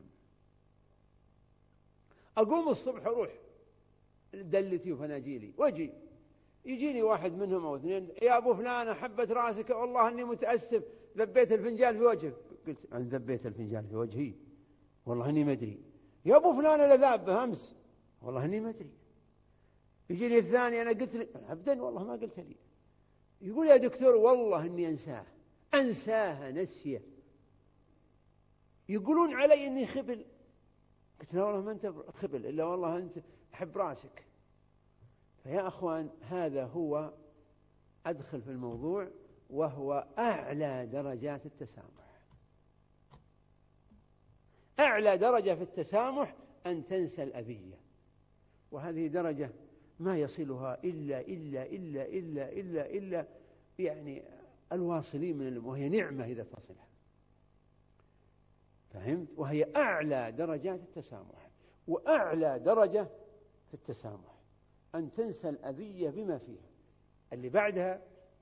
A: أقوم الصبح أروح دلتي وفناجيلي وأجي، يجيني واحد منهم أو اثنين: يا أبو فلان حبت راسك، والله أني متأسف، ذبيت الفنجان في وجهك. قلت: أنا ذبيت الفنجان في وجهي؟ والله أني ما أدري. يا أبو فلان أنا ذابه أمس، والله أني ما أدري. يجي لي الثاني: أنا قلت لي أبدا والله ما قلت لي. يقول: يا دكتور والله أني أنساها نسيه. يقولون علي أني خبل. قلت: لا والله ما أنت خبل، إلا والله أنت أحب راسك. فيا أخوان، هذا هو أدخل في الموضوع، وهو أعلى درجات التسامح. أعلى درجة في التسامح أن تنسى الأذية، وهذه درجة ما يصلها إلا يعني الواصلين من وهي نعمة إذا تصلها. فهمت؟ وهي أعلى درجات التسامح. وأعلى درجة في التسامح أن تنسى الأذية بما فيها. اللي بعدها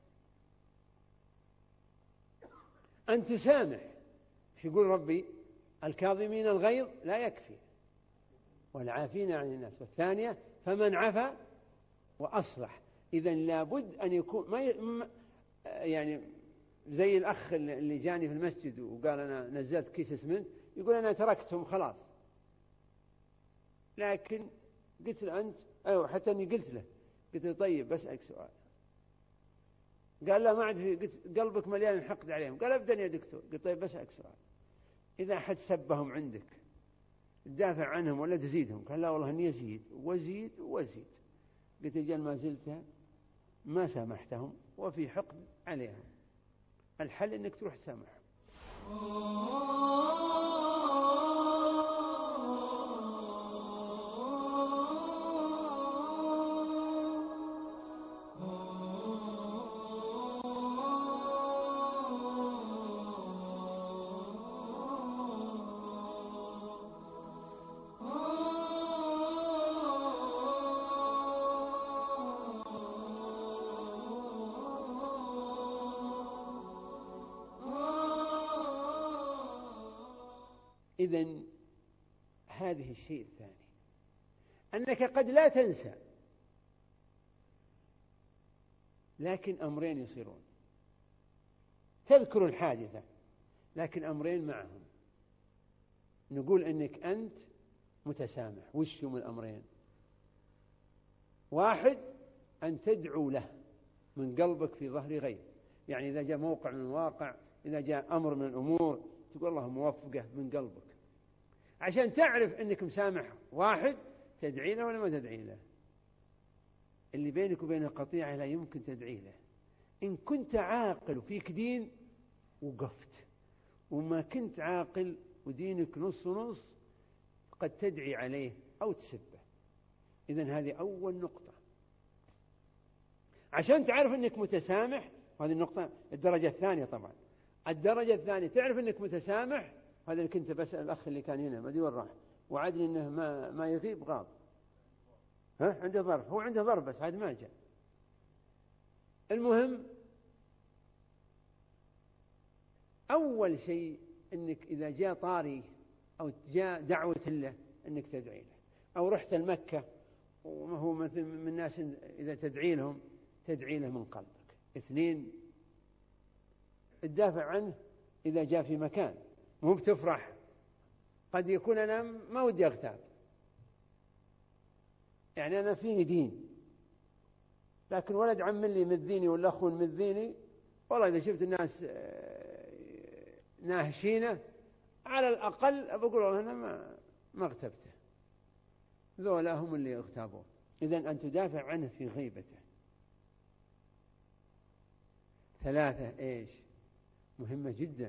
A: أن تسامح. شو يقول ربي؟ الكاظمين الغيظ لا يكفي والعافين عن الناس. والثانية: فمن عفا وأصلح. إذن لابد أن يكون يعني زي الأخ اللي جاني في المسجد وقال: أنا نزلت كيس اسمنت، يقول: أنا تركتهم خلاص. لكن قلت له: أنت أيوة، حتى أني قلت له طيب بسألك سؤال. قال: لا ما عاد في. قلت: قلبك مليان حقد عليهم. قال: أبدا يا دكتور. قلت: طيب بسألك سؤال، إذا حد سبهم عندك تدافع عنهم ولا تزيدهم؟ قال: لا والله أني أزيد وأزيد وأزيد. قلت: أجل ما زلت ما سامحتهم وفي حقد عليهم. الحل أنك تروح تسامحهم. إذن هذه الشيء الثاني، أنك قد لا تنسى، لكن أمرين يصيرون. تذكر الحادثة، لكن أمرين معهم. نقول أنك أنت متسامح. وش هم الأمرين؟ واحد: أن تدعو له من قلبك في ظهر غيب. يعني إذا جاء موقع من الواقع، إذا جاء أمر من الأمور، تقول: الله موفقه من قلبك، عشان تعرف أنك مسامح. واحد: تدعي له ولا ما تدعي له؟ اللي بينك وبين قطيعة لا يمكن تدعي له. إن كنت عاقل وفيك دين وقفت، وما كنت عاقل ودينك نص نص، قد تدعي عليه أو تسبه. إذن هذه أول نقطة عشان تعرف أنك متسامح. وهذه النقطة الدرجة الثانية. طبعا الدرجة الثانية تعرف أنك متسامح. هذا اللي كنت بسأل الأخ اللي كان هنا، ما أدري وين راح، وعدني أنه ما يغيب غاب. عنده ظرف، هو عنده ظرف بس عاد ما جاء. المهم، أول شيء أنك إذا جاء طاري أو جاء دعوة له أنك تدعي له. أو رحت المكة وهو مثل من الناس إذا تدعي لهم تدعي له من قلبك. اثنين: تدافع عنه إذا جاء في مكان، مو بتفرح. قد يكون أنا ما ودي أغتاب، يعني أنا فيني دين، لكن ولد عم لي مذيني ولا أخو مذيني، والله إذا شفت الناس ناهشينه على الأقل بقول والله أنا ما اغتبته، ذولا هم اللي اغتابوه. إذن أن تدافع عنه في غيبته. ثلاثة: إيش مهمة جدا؟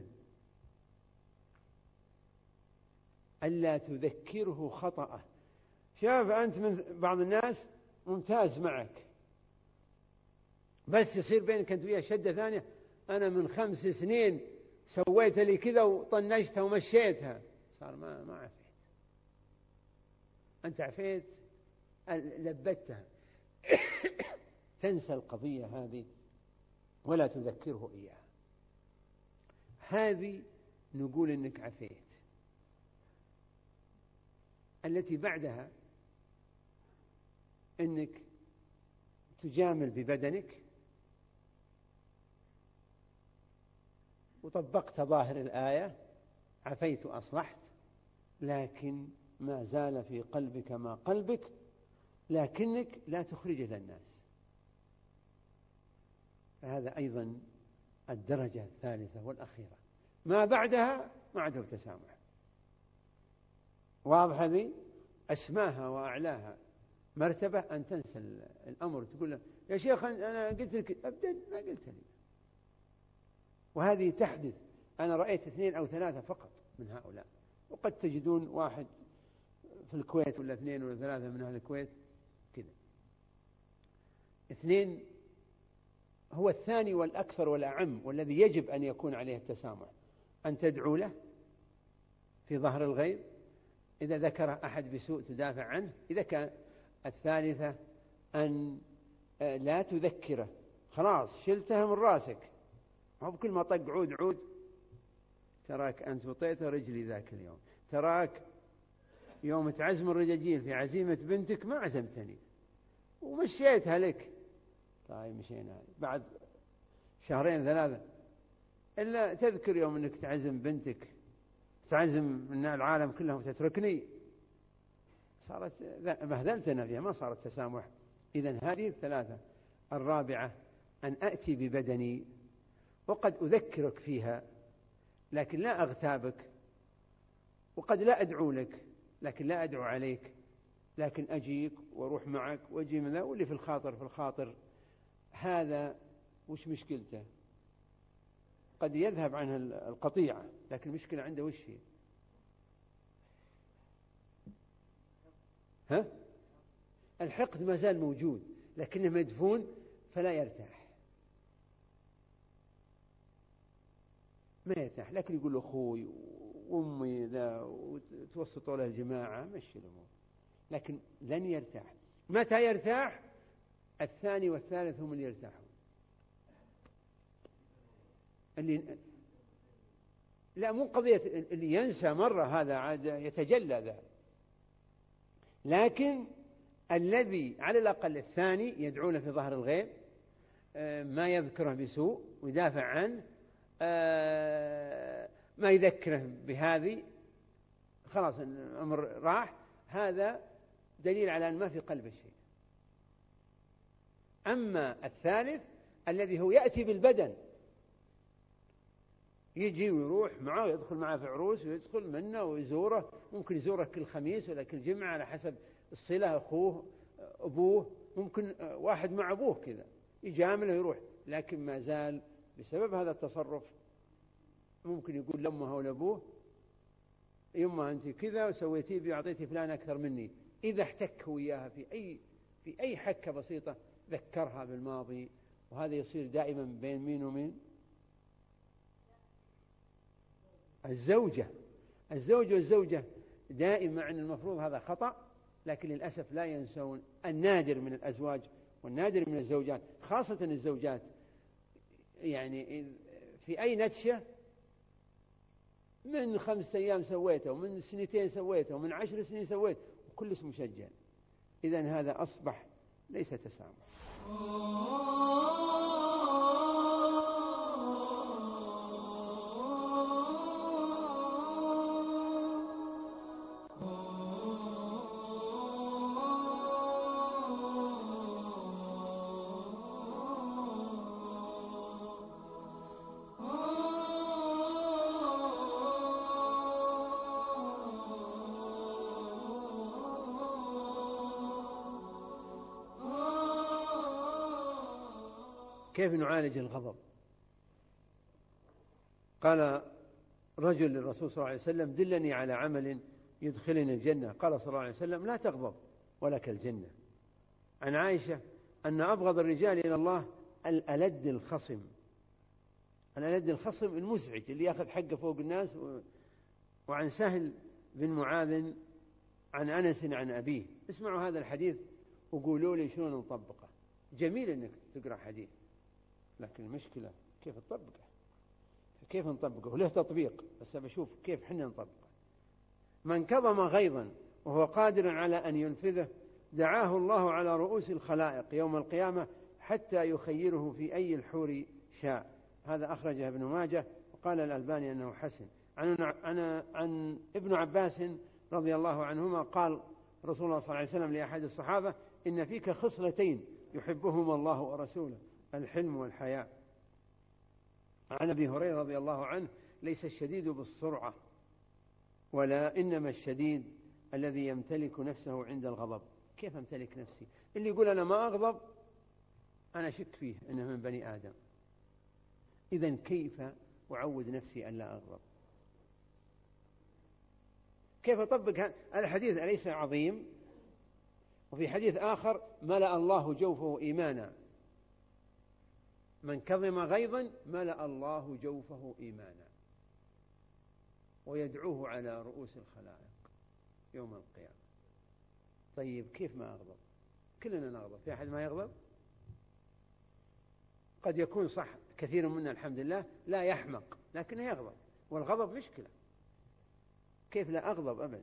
A: ألا تذكره خطأه. شاف أنت من بعض الناس ممتاز معك، بس يصير بينك أنت وياه شدة ثانية: أنا من 5 سنين سويت لي كذا وطنشتها ومشيتها، صار ما عفيت. أنت عفيت، لبتها. تنسى القضية هذه ولا تذكره إياها، هذه نقول إنك عفيت. التي بعدها إنك تجامل ببدنك وطبقت ظاهر الآية، عفيت وأصلحت، لكن ما زال في قلبك ما قلبك، لكنك لا تخرج إلى الناس. فهذا أيضا الدرجة الثالثة والأخيرة. ما بعدها ما عاد التسامح. واضح؟ هذه أسماها وأعلاها مرتبة أن تنسى الأمر، تقول له يا شيخ أنا قلت لك، أبدا ما قلت لي. وهذه تحدث. أنا رأيت 2 أو 3 فقط من هؤلاء، وقد تجدون واحد في الكويت ولا 2 ولا 3 من أهل الكويت كذا. 2 هو الثاني والأكثر والأعم، والذي يجب أن يكون عليه التسامح: أن تدعو له في ظهر الغيب إذا ذكر أحد بسوء تدافع عنه. إذا كان الثالثة أن لا تذكره، خلاص شلتها من راسك، هو بكل ما طق عود تراك أنت وطيت رجلي ذاك اليوم، تراك يوم تعزم الرجاجيل في عزيمة بنتك ما عزمتني ومشيتها لك. طيب مشينا بعد 2 3 إلا تذكر يوم أنك تعزم بنتك، تعزم من العالم كلهم وتتركني، صارت بهذلتنا فيها، ما صارت تسامح. إذن هذه 3. الرابعة أن أأتي ببدني وقد أذكرك فيها لكن لا أغتابك، وقد لا أدعو لك لكن لا أدعو عليك، لكن أجيك وأروح معك وأجي من ذا، واللي في الخاطر هذا وش مشكلته؟ قد يذهب عنه القطيعة، لكن المشكلة عنده وش هي؟ الحقد ما زال موجود لكنه مدفون فلا يرتاح، ما يرتاح، لكن يقول أخوي وأمي ذا وتوسطوا له الجماعة، مشي الأمور، لكن لن يرتاح. متى يرتاح؟ 2 والثالث هم اللي يرتاحون. لا مو قضية اللي ينسى مرة، هذا عاد يتجلى ذا، لكن الذي على الأقل الثاني يدعونه في ظهر الغيب، ما يذكره بسوء ويدافع عنه، ما يذكره بهذه، خلاص الأمر راح، هذا دليل على أن ما في قلب الشيء. أما الثالث الذي هو يأتي بالبدن، يجي ويروح معه، يدخل معه في عروس ويدخل منه ويزوره، ممكن يزوره كل خميس ولا كل جمعة على حسب الصلة، أخوه أبوه، ممكن واحد مع أبوه كذا يجامله ويروح، لكن ما زال بسبب هذا التصرف ممكن يقول لأمها ولأبوه يمه أنت كذا وسويتي بي وأعطيتي فلان أكثر مني. إذا احتك وياها في أي حكة بسيطة ذكرها بالماضي، وهذا يصير دائما بين مين ومين؟ الزوج والزوجة دائما. أن المفروض هذا خطأ، لكن للأسف لا ينسون. النادر من الأزواج والنادر من الزوجات، خاصة الزوجات، يعني في أي نتشة من 5 أيام سويته، ومن 2 سويته، ومن 10 سنين سويته، وكل اسم مسجل. إذن هذا أصبح ليس تسامح. كيف نعالج الغضب؟ قال رجل للرسول صلى الله عليه وسلم: دلني على عمل يدخلني الجنة. قال صلى الله عليه وسلم: لا تغضب ولك الجنة. عن عائشة أن أبغض الرجال إلى الله الألد الخصم على يد الخصم المزعج اللي يأخذ حقه فوق الناس. وعن سهل بن معاذ عن أنس عن أبيه. اسمعوا هذا الحديث وقولوا لي شلون نطبقه. جميل أنك تقرأ حديث، لكن المشكلة كيف تطبقه، كيف نطبقه، وله تطبيق، بس بشوف كيف حنا نطبقه. من كظم غيظا وهو قادر على أن ينفذه دعاه الله على رؤوس الخلائق يوم القيامة حتى يخيره في أي الحور شاء. هذا أخرجه ابن ماجه، وقال الألباني أنه حسن. عن ابن عباس رضي الله عنهما قال رسول الله صلى الله عليه وسلم لأحد الصحابة: إن فيك خصلتين يحبهما الله ورسوله، الحلم والحياء. عن أبي هريرة رضي الله عنه: ليس الشديد بالسرعة، ولا إنما الشديد الذي يمتلك نفسه عند الغضب. كيف أمتلك نفسي؟ اللي يقول أنا ما أغضب أنا شك فيه أنه من بني آدم. إذن كيف أعود نفسي أن لا أغضب؟ كيف أطبق هذا الحديث؟ أليس عظيم؟ وفي حديث آخر: ملأ الله جوفه إيمانا. من كظم غيظا ملأ الله جوفه إيمانا، ويدعوه على رؤوس الخلائق يوم القيامة. طيب كيف ما أغضب؟ كلنا نغضب، في أحد ما يغضب؟ قد يكون صح كثير منا الحمد لله لا يحمق، لكنه يغضب، والغضب مشكلة. كيف لا أغضب أبد؟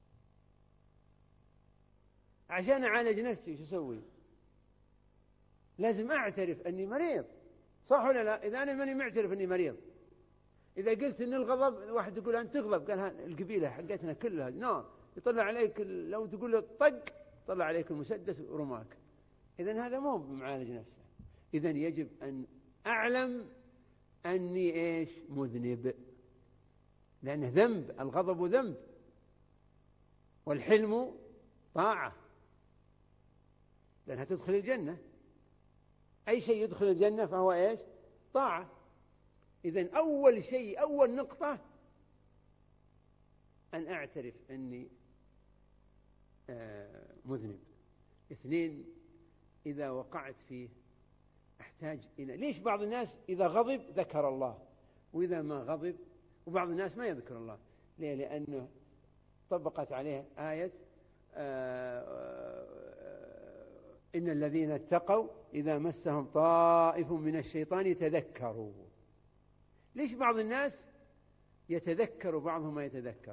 A: عشان أعالج نفسي شو أسوي؟ لازم أعترف أني مريض، صح ولا لا؟ إذا أنا ماني معترف أني مريض، إذا قلت أن الغضب، واحد يقول أنت تغضب، قال القبيلة حقتنا كلها نار، يطلع عليك لو تقول له طق طلع عليك المسدس ورماك. إذن هذا مو بمعالج نفسه. إذن يجب أن أعلم أني إيش؟ مذنب، لأنه ذنب، الغضب ذنب، والحلم طاعة، لأنها تدخل الجنة. أي شيء يدخل الجنة فهو إيش؟ طاعة. إذن أول شيء، أول نقطة أن أعترف أني مذنب. 2، إذا وقعت فيه أحتاج إلى، ليش بعض الناس إذا غضب ذكر الله، وإذا ما غضب، وبعض الناس ما يذكر الله؟ ليه؟ لأنه طبقت عليه آية إن الذين اتقوا إذا مسهم طائف من الشيطان تذكروا. ليش بعض الناس يتذكر وبعضهم ما يتذكر؟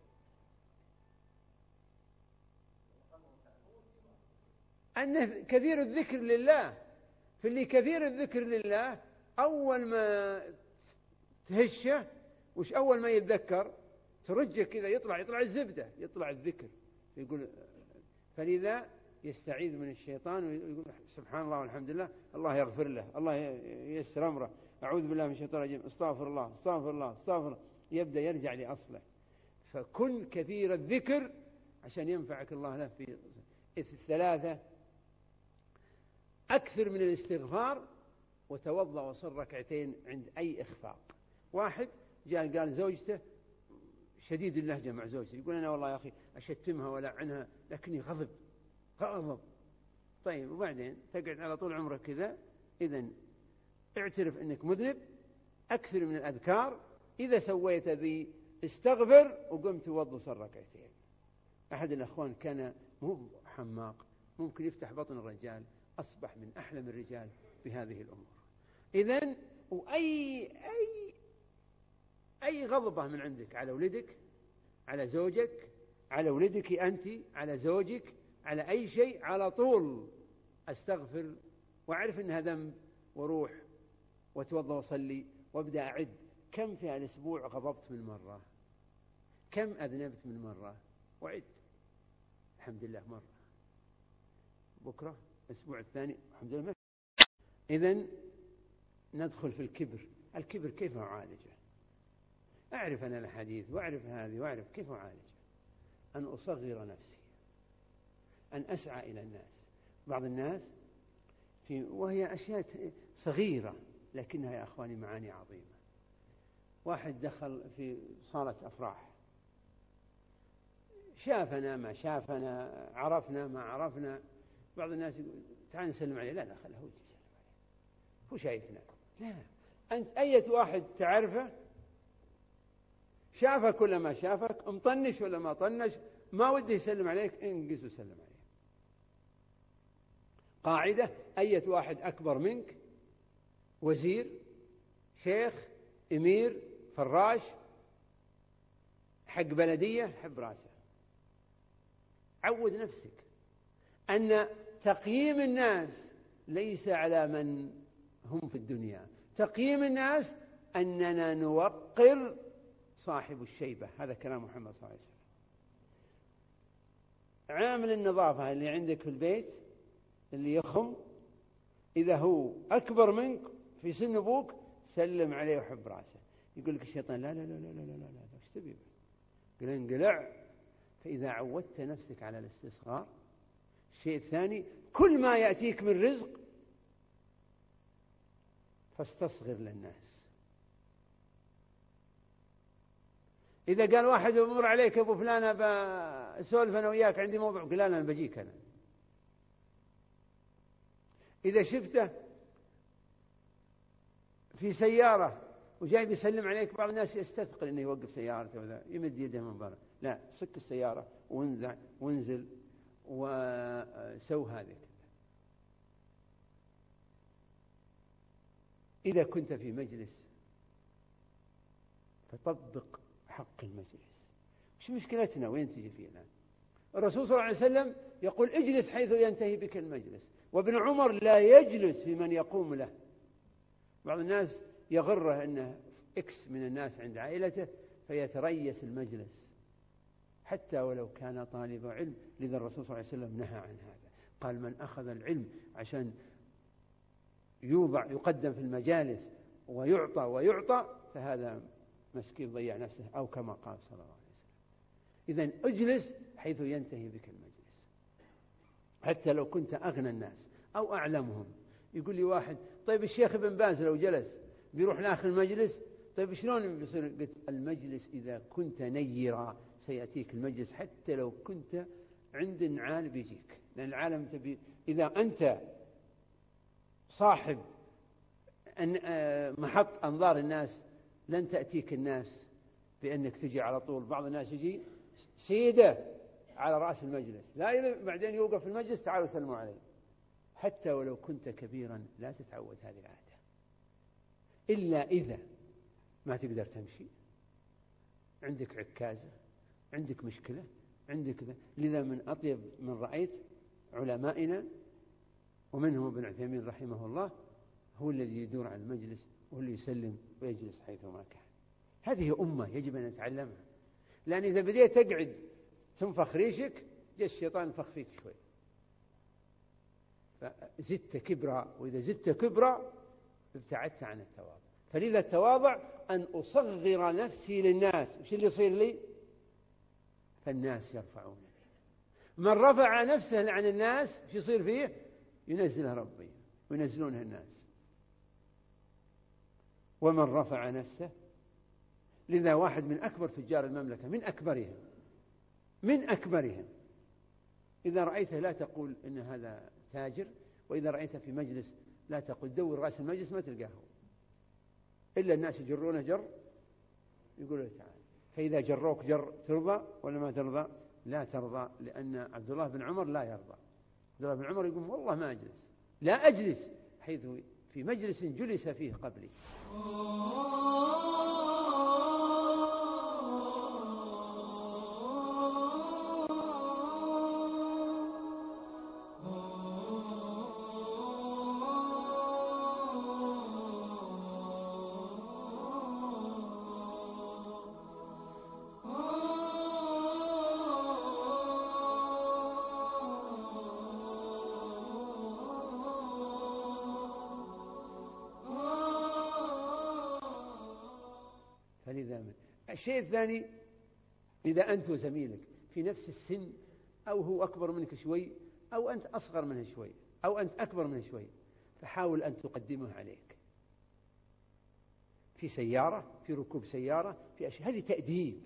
A: أنه كثير الذكر لله. فاللي كثير الذكر لله أول ما تهشه وش أول ما يتذكر؟ ترجه كذا، يطلع الزبدة، يطلع الذكر، يقول. فلذا يستعيذ من الشيطان ويقول سبحان الله والحمد لله، الله يغفر له، الله ييسر أمره، أعوذ بالله من الشيطان الرجيم، استغفر الله استغفر الله استغفر الله، يبدأ يرجع لأصله. فكن كثير الذكر عشان ينفعك الله له. في 3، أكثر من الاستغفار، وتوضأ وصل ركعتين عند أي إخفاق. واحد جاء قال زوجته شديد اللهجة مع زوجته، يقول أنا والله يا أخي أشتمها ولعنها لكني غضب. طيب وبعدين تقعد على طول عمرك كذا؟ إذن اعترف أنك مذنب، أكثر من الأذكار، إذا سويت ذي استغفر وقمت توضأ وصل ركعتين. أحد الأخوان كان مو حماق، ممكن يفتح بطن الرجال، أصبح من أحلم الرجال بهذه الأمور. إذن أي غضبة من عندك على ولدك، على زوجك، على ولدك أنت، على زوجك، على أي شيء، على طول أستغفر وأعرف أنها ذنب، وروح وتوضأ وصلي وابدأ أعد كم في الأسبوع غضبت من مرة، كم أذنبت من مرة، وعد. الحمد لله مرة، بكرة الأسبوع الثاني الحمد لله. إذن ندخل في الكبر. الكبر كيف أعالجه؟ أعرف أنا الحديث وأعرف هذه وأعرف كيف أعالجه. أن أصغر نفسي، أن أسعى إلى الناس. بعض الناس وهي أشياء صغيرة لكنها يا أخواني معاني عظيمة. واحد دخل في صالة أفراح، شافنا ما شافنا، عرفنا ما عرفنا. بعض الناس يقول تعال نسلم عليه، لا خله هو يسلم عليه، هو شايفنا. لا، أنت أية واحد تعرفه شافك ولا ما شافك، مطنش ولا ما طنش، ما وده يسلم عليك، انقز وسلم عليه. قاعدة: أية واحد أكبر منك، وزير، شيخ، أمير، فراش، حق بلدية، حب راسه. عود نفسك أن تقييم الناس ليس على من هم في الدنيا، تقييم الناس أننا نوقر صاحب الشيبة. هذا كلام محمد صلى الله عليه وسلم. عامل النظافة اللي عندك في البيت اللي يخم، إذا هو أكبر منك في سن أبوك سلم عليه وحب راسه. يقول لك الشيطان: لا لا لا لا لا لا لا، ايش تبي؟ قل انقلع. فإذا عودت نفسك على الاستصغار. الشيء الثاني: كل ما يأتيك من رزق فاستصغر للناس. إذا قال واحد: أمر عليك يا أبو فلان بسولف أنا وياك، عندي موضوع، قل: أنا بجيك أنا. إذا شفته في سيارة وجاي بيسلم عليك، بعض الناس يستثقل إنه يوقف سيارته ولا يمد يده من برا، لا، سك السيارة وانزل وسو هذه. إذا كنت في مجلس فطبق حق المجلس. مش مشكلتنا وين تجي فيه الآن؟ الرسول صلى الله عليه وسلم يقول: اجلس حيث ينتهي بك المجلس. وابن عمر لا يجلس في من يقوم له. بعض الناس يغره أنه إكس من الناس عند عائلته فيتريس المجلس حتى ولو كان طالب علم. لذا الرسول صلى الله عليه وسلم نهى عن هذا، قال: من أخذ العلم عشان يقدم في المجالس ويعطى فهذا مسكين ضيع نفسه، أو كما قال صلى الله عليه وسلم. إذن اجلس حيث ينتهي بك المجلس، حتى لو كنت أغنى الناس أو أعلمهم. يقول لي واحد: طيب الشيخ ابن باز لو جلس بيروح لآخر المجلس، طيب شلون بيصير؟ قلت: المجلس إذا كنت نيرا سيأتيك المجلس، حتى لو كنت عند النعال بيجيك، لأن العالم إذا أنت صاحب محط أنظار الناس لن تأتيك الناس بأنك تجي على طول. بعض الناس يجي سيدة على رأس المجلس، لا بعدين يوقف في المجلس: تعالوا سلموا علي. حتى ولو كنت كبيرا لا تتعود هذه العادة، إلا إذا ما تقدر تمشي، عندك عكازة، عندك مشكلة، عندك ذا. لذا من أطيب من رأيت علمائنا ومنهم ابن عثيمين رحمه الله هو الذي يدور على المجلس وهو اللي يسلم ويجلس حيثما كان. هذه أمة يجب أن نتعلمها، لأن إذا بديت تقعد تنفخ ريشك جاء الشيطان ينفخ فيك شوي، فزدت كبرا، وإذا زدت كبرا ابتعدت عن التواضع. فلذا التواضع أن أصغر نفسي للناس. وش اللي يصير لي؟ فالناس يرفعونني. من رفع نفسه عن الناس وش يصير فيه؟ ينزله ربي وينزلونه الناس. ومن رفع نفسه، لذا واحد من أكبر تجار المملكة، من أكبرهم، إذا رأيته لا تقول إن هذا تاجر، وإذا رأيته في مجلس لا تقول دور رأس المجلس ما تلقاه، إلا الناس يجرونه جر يقولوا تعال. فإذا جروك جر ترضى ولا ما ترضى؟ لا ترضى، لأن عبد الله بن عمر لا يرضى. عبد الله بن عمر يقول: والله ما أجلس، لا أجلس حيث في مجلس جلس فيه قبلي. الشيء الثاني: إذا أنت وزميلك في نفس السن، أو هو أكبر منك شوي، أو أنت أصغر منه شوي، أو أنت أكبر منه شوي، فحاول أن تقدمه عليك في سيارة، في ركوب سيارة، في أشياء، هذه تأديب.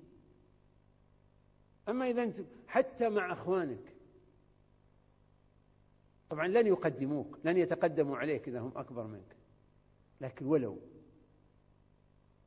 A: أما إذا أنت حتى مع أخوانك طبعا لن يقدموك، لن يتقدموا عليك إذا هم أكبر منك، لكن ولو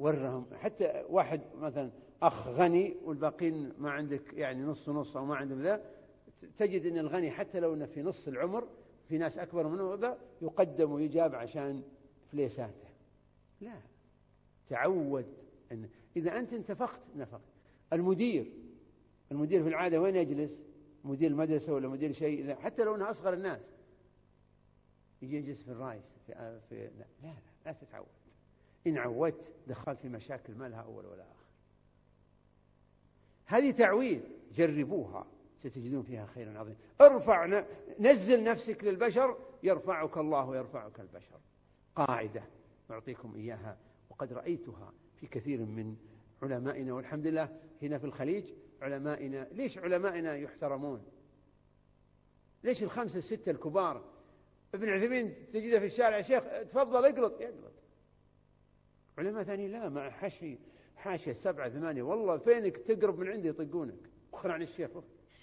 A: ورهم. حتى واحد مثلا أخ غني والباقين ما عندك يعني نص نص أو ما عندهم ذا، تجد أن الغني حتى لو أنه في نص العمر في ناس أكبر منه ذا يقدم ويجاب عشان فليساته. لا، تعود أن إذا أنت انتفقت نفقت. المدير في العادة وين يجلس؟ مدير المدرسة ولا مدير شيء، حتى لو أنه أصغر الناس يجي يجلس في الرئيس لا تتعود. إن عودت دخلت في مشاكل ما لها أول ولا آخر. هذه تعويد، جربوها ستجدون فيها خيرا عظيما. نزل نفسك للبشر يرفعك الله ويرفعك البشر. قاعدة أعطيكم إياها وقد رأيتها في كثير من علمائنا، والحمد لله هنا في الخليج علمائنا. ليش علمائنا يحترمون؟ ليش الخمسة الستة الكبار؟ ابن عثيمين تجده في الشارع شيخ تفضل يقلط. علماء ثاني لا، مع حاشية 7 8 والله فينك تقرب من عندي يطقونك. أخر عن الشيخ.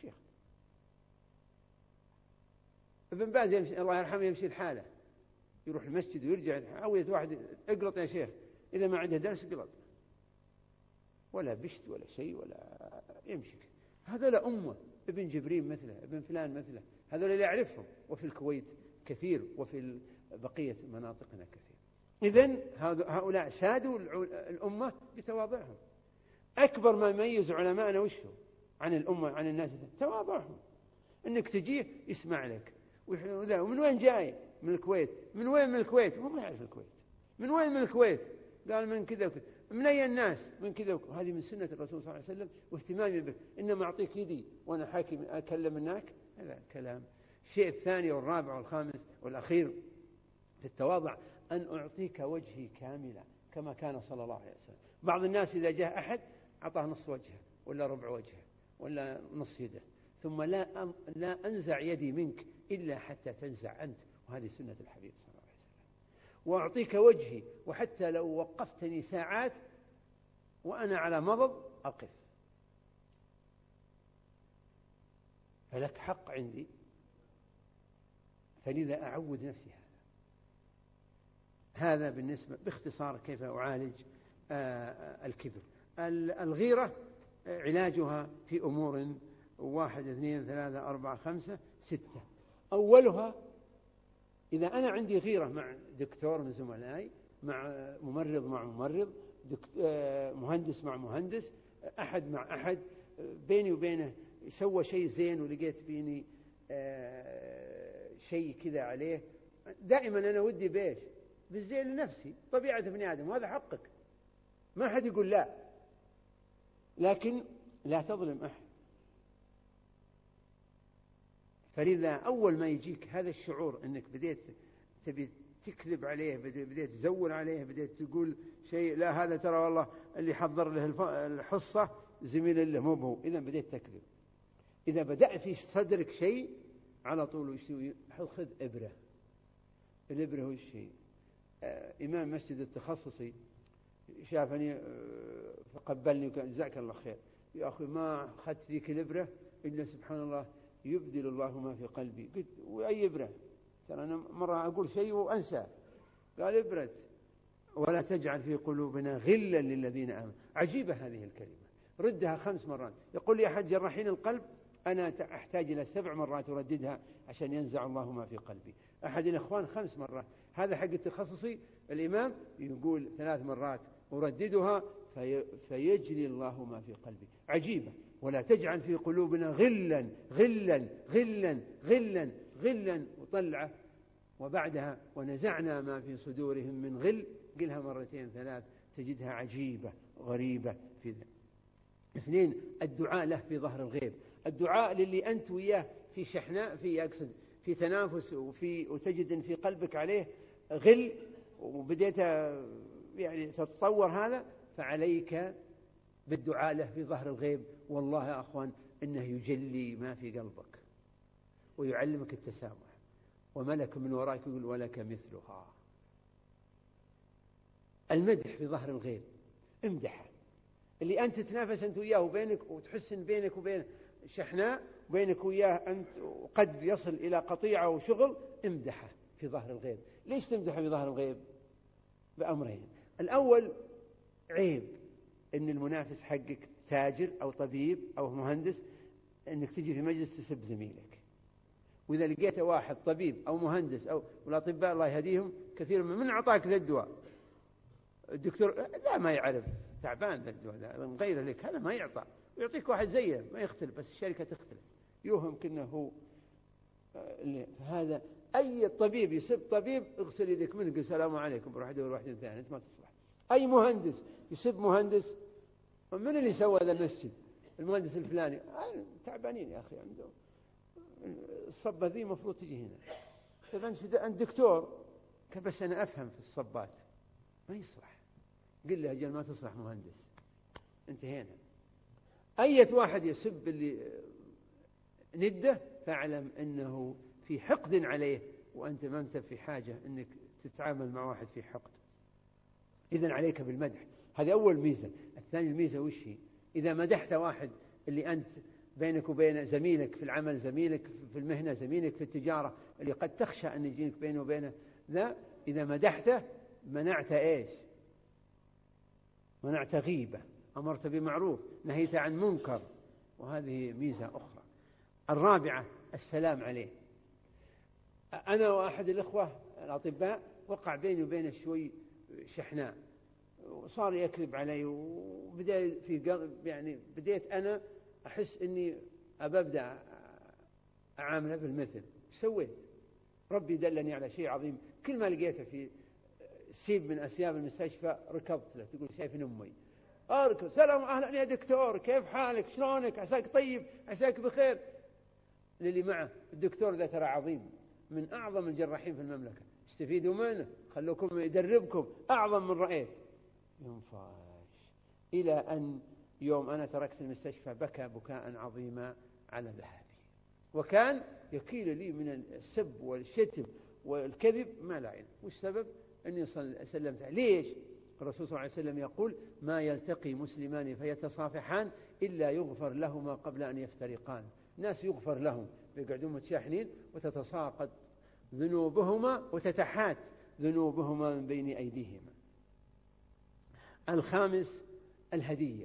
A: ابن باز يمشي الله يرحمه يمشي الحالة، يروح المسجد ويرجع عوية واحد اقلط يا شيخ، إذا ما عنده درس اقلط، ولا بشت ولا شيء ولا يمشي. هذا لأمة ابن جبرين مثله، ابن فلان مثله، هذول اللي يعرفهم. وفي الكويت كثير وفي بقية مناطقنا كثير. إذن هؤلاء سادوا الأمة بتواضعهم. أكبر ما يميز علماءنا وشه عن الأمة عن الناس تواضعهم. إنك تجيه يسمع لك ومن وين جاي؟ من الكويت. من وين؟ من الكويت. هو ما يعرف الكويت. من وين؟ من الكويت. قال من كذا وكذا. من أي الناس؟ من كذا وكذا. هذه من سنة الرسول صلى الله عليه وسلم واهتمامي بك. إنما أعطيك يدي وأنا حاكم أكلم الناك، هذا كلام. الشيء الثاني والرابع والخامس والأخير في التواضع أن أعطيك وجهي كاملا كما كان صلى الله عليه وسلم. بعض الناس إذا جاء أحد أعطاه نص وجهه ولا ربع وجهه ولا نص يده، ثم لا أنزع يدي منك إلا حتى تنزع أنت. وهذه سنة الحبيب صلى الله عليه وسلم. وأعطيك وجهي وحتى لو وقفتني ساعات وأنا على مضض أقف، فلك حق عندي. فلذا أعود نفسي هذا بالنسبة باختصار كيف أعالج الكبر. الغيرة علاجها في أمور 1 2 3 4 5 6. أولها إذا أنا عندي غيرة مع دكتور من زملائي، مع ممرض مع ممرض، مهندس مع مهندس، أحد مع أحد، بيني وبينه سوى شيء زين ولقيت بيني شيء كذا عليه، دائما أنا ودي بإيش؟ بالزين لنفسي. طبيعة ابن آدم وهذا حقك، ما حد يقول لا، لكن لا تظلم أحد. فلذا أول ما يجيك هذا الشعور أنك بديت تبي تكذب عليه، بديت تزور عليه، بديت تقول شيء لا هذا ترى والله اللي حضر له الحصة زميل له مو بهو، إذا بديت تكذب. إذا بدأت في صدرك شيء على طول يسوي خذ إبرة. الإبرة هو الشيء. إمام مسجد التخصصي شافني فقبلني وقال جزاك الله خير يا أخي، ما أخذت ذيك الإبرة إلا سبحان الله يبدل الله ما في قلبي. قلت وأي إبرة؟ ترى أنا مرة أقول شيء وأنسى. قال إبرة ولا تجعل في قلوبنا غلا للذين آمنوا. عجيبة هذه الكلمة، ردها 5 مرات. يقول لي أحد جراحين القلب أنا أحتاج إلى 7 مرات أرددها عشان ينزع الله ما في قلبي. أحد الإخوان 5 مرات. هذا حق التخصصي الإمام يقول 3 مرات أرددها فيجري الله ما في قلبي. عجيبة. ولا تجعل في قلوبنا غلا غلا غلا غلا غلا وطلعه، وبعدها ونزعنا ما في صدورهم من غل، قلها 2 3 تجدها عجيبة غريبة في ذلك. 2 الدعاء له في ظهر الغيب. الدعاء للي أنت وياه في شحناء في تنافس وتجد إن في قلبك عليه غل وبديت يعني تتطور هذا، فعليك بالدعاء له في ظهر الغيب. والله يا أخوان إنه يجلي ما في قلبك ويعلمك التسامح، وملك من وراك يقول ولك مثلها. المدح في ظهر الغيب، امدحه. اللي أنت تتنافس أنت وياه وبينك وتحس إن بينك وبين شحناء وبينك وياه أنت قد يصل إلى قطيعة وشغل، امدحه في ظهر الغيب. ليش تمدحه في ظهر الغيب؟ بأمرين. الأول عيب إن المنافس حقك تاجر أو طبيب أو مهندس إنك تجي في مجلس تسب زميلك. وإذا لقيت واحد طبيب أو مهندس أو والأطباء الله يهديهم كثير من أعطاك ذا الدواء، الدكتور لا ما يعرف تعبان ذا الدواء ذا مغير لك، هذا ما يعطى، ويعطيك واحد زيه ما يختلف، بس الشركة تختلف، يوهم كأنه هو هذا. أي طبيب يسب طبيب اغسل يدك منه قل السلام عليكم بروح أدور واحد ثاني أنت ما تصلح. أي مهندس يسب مهندس، من اللي سوى هذا المسجد؟ المهندس الفلاني، تعبانين يا أخي عندهم الصبة ذي مفروض تجي هنا. طيب أنت دكتور، بس أنا أفهم في الصبات، ما يصلح، قل له أجل ما تصلح مهندس، انتهينا. أي واحد يسب اللي نده فاعلم أنه في حقد عليه، وأنت ما أنت في حاجة أنك تتعامل مع واحد في حقد. إذن عليك بالمدح، هذه أول ميزة. الثاني الميزة وش هي؟ إذا مدحت واحد اللي أنت بينك وبين زميلك في العمل، زميلك في المهنة، زميلك في التجارة، اللي قد تخشى أن يجيك بينه وبينه ذا، إذا مدحته منعت إيش؟ منعت غيبة، أمرت بمعروف، نهيت عن منكر، وهذه ميزة أخرى. الرابعة السلام عليه. أنا وأحد الإخوة الأطباء وقع بيني وبينه شوي شحناء، وصار يكذب علي، وبدأ في قلب يعني بديت أنا أحس إني أبدأ أعامله بالمثل. سويت ربي دلني على شيء عظيم، كل ما لقيته في سيب من أسياب المستشفى ركضت له، تقول شايفين أمي أركض، سلام أهلا يا دكتور، كيف حالك، شلونك، عساك طيب، عساك بخير. للي معه الدكتور ذا ترى عظيم، من أعظم الجراحين في المملكة، استفيدوا منه، خلوكم يدربكم، أعظم من رأيت. ينفاش إلى أن يوم أنا تركت المستشفى بكى بكاء عظيما على ذهابي، وكان يكيل لي من السب والشتم والكذب ما لا علم. والسبب أني سلمت. ليش؟ الرسول صلى الله عليه وسلم يقول ما يلتقي مسلمان فيتصافحان إلا يغفر لهما قبل أن يفترقان. ناس يغفر لهم يقعدون متشاحنين وتتساقط ذنوبهما وتتحات ذنوبهما من بين أيديهما. الخامس الهدية.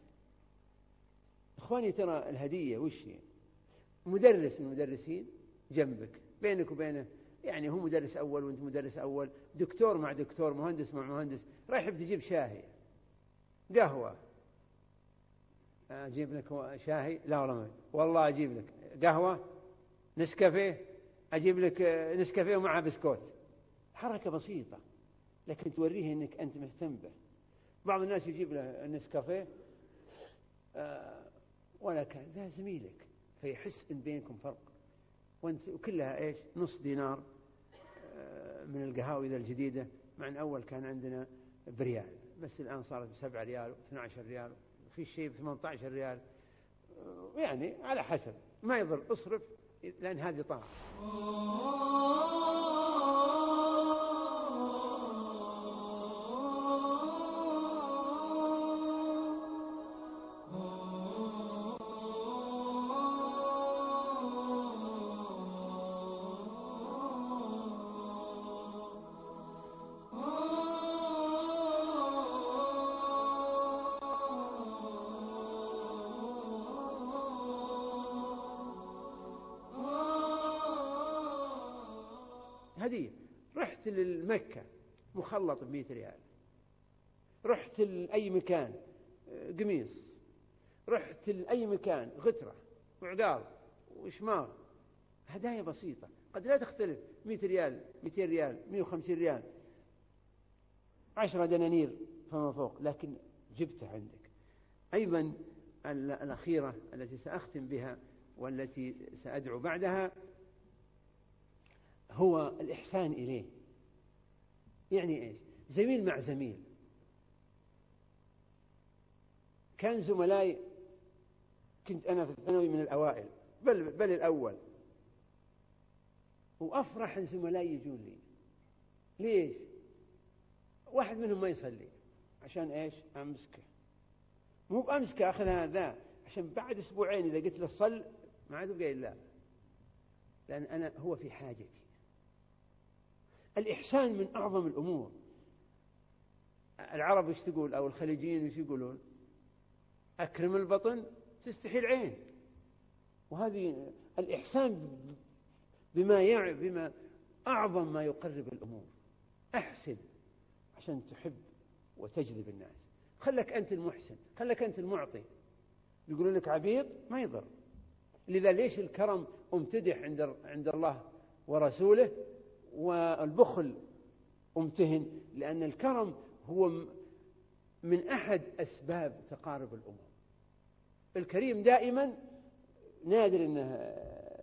A: إخواني ترى الهدية وش هي؟ مدرس من المدرسين جنبك، بينك وبينه يعني هو مدرس أول وأنت مدرس أول، دكتور مع دكتور، مهندس مع مهندس، رايح بتجيب شاهي قهوة، أجيب لك شاهي؟ لا والله أجيب لك قهوة نسكافيه، أجيب لك نسكافيه ومعها بسكوت. حركة بسيطة لكن توريه أنك أنت مهتم به. بعض الناس يجيب له النسكافيه ولا كان ذا زميلك، فيحس إن بينكم فرق، وانت كلها إيش؟ نص دينار من القهاوي ذا الجديدة، مع أن أول كان عندنا بريال، بس الآن صارت ب7 ريال و12 ريال، في شيء ب18 ريال، يعني على حسب، ما يضر اصرف، لأن هذه طاعة. هدية. رحت للمكة مخلط ب100 ريال، رحت لأي مكان قميص، رحت لأي مكان غترة وعقال وشماغ، هدايا بسيطة قد لا تختلف، 100 ريال 200 ريال 150 ريال 10 دنانير فما فوق، لكن جبتها عندك. أيضا الأخيرة التي سأختم بها والتي سأدعو بعدها هو الإحسان إليه. يعني إيش؟ زميل مع زميل، كان زملائي، كنت أنا في الثانوي من الأوائل بل الأول، وأفرح أن زملائي يجون لي. ليش؟ واحد منهم ما يصلي، عشان إيش؟ أمسكه، مو بأمسكه أخذها ذا، عشان بعد أسبوعين إذا قلت له صل ما عاد بقى إلا، لأن أنا هو في حاجتي. الإحسان من أعظم الأمور. العرب ايش تقول أو الخليجيين ايش يقولون؟ أكرم البطن تستحي العين. وهذه الإحسان بما أعظم ما يقرب الأمور. أحسن عشان تحب وتجذب الناس. خلك أنت المحسن، خلك أنت المعطي. يقولون لك عبيط ما يضر. لذا ليش الكرم امتدح عند الله ورسوله، والبخل امتهن؟ لأن الكرم هو من أحد أسباب تقارب الأمور. الكريم دائما نادر أنه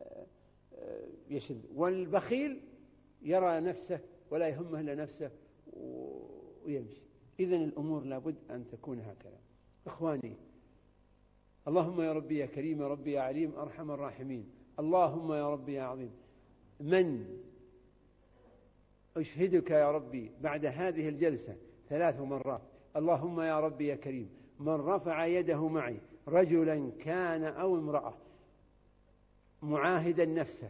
A: يشد، والبخيل يرى نفسه ولا يهمه إلا نفسه ويمشي. إذن الأمور لابد أن تكون هكذا. إخواني، اللهم يا ربي يا كريم، يا ربي يا عليم، أرحم الراحمين. اللهم يا ربي يا عظيم، من أشهدك يا ربي بعد هذه الجلسة 3 مرات، اللهم يا ربي يا كريم، من رفع يده معي رجلا كان أو امرأة معاهدا نفسه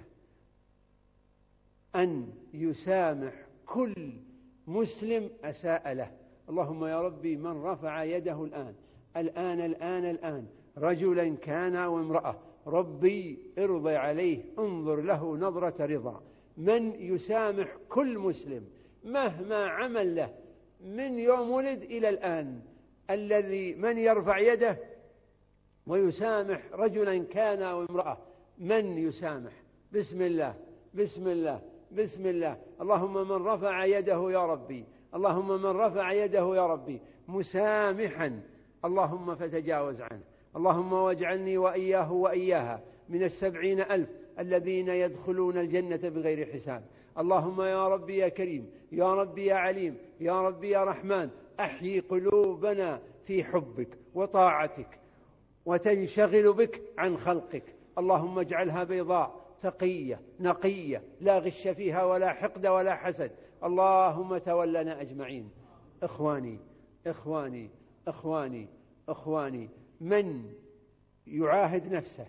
A: أن يسامح كل مسلم أساء له. اللهم يا ربي من رفع يده الآن رجلا كان أو امرأة، ربي ارضي عليه، انظر له نظرة رضا. من يسامح كل مسلم مهما عمل له من يوم ولد إلى الآن، من يرفع يده ويسامح رجلا كان أو امرأة، من يسامح؟ بسم الله بسم الله بسم الله. اللهم من رفع يده يا ربي، اللهم من رفع يده يا ربي مسامحا، اللهم فتجاوز عنه. اللهم واجعلني وإياه وإياها من 70,000 الذين يدخلون الجنة بغير حساب. اللهم يا ربي يا كريم، يا ربي يا عليم، يا ربي يا رحمن، أحيي قلوبنا في حبك وطاعتك وتنشغل بك عن خلقك. اللهم اجعلها بيضاء تقية نقية لا غش فيها ولا حقد ولا حسد. اللهم تولنا أجمعين. إخواني إخواني إخواني إخواني، من يعاهد نفسه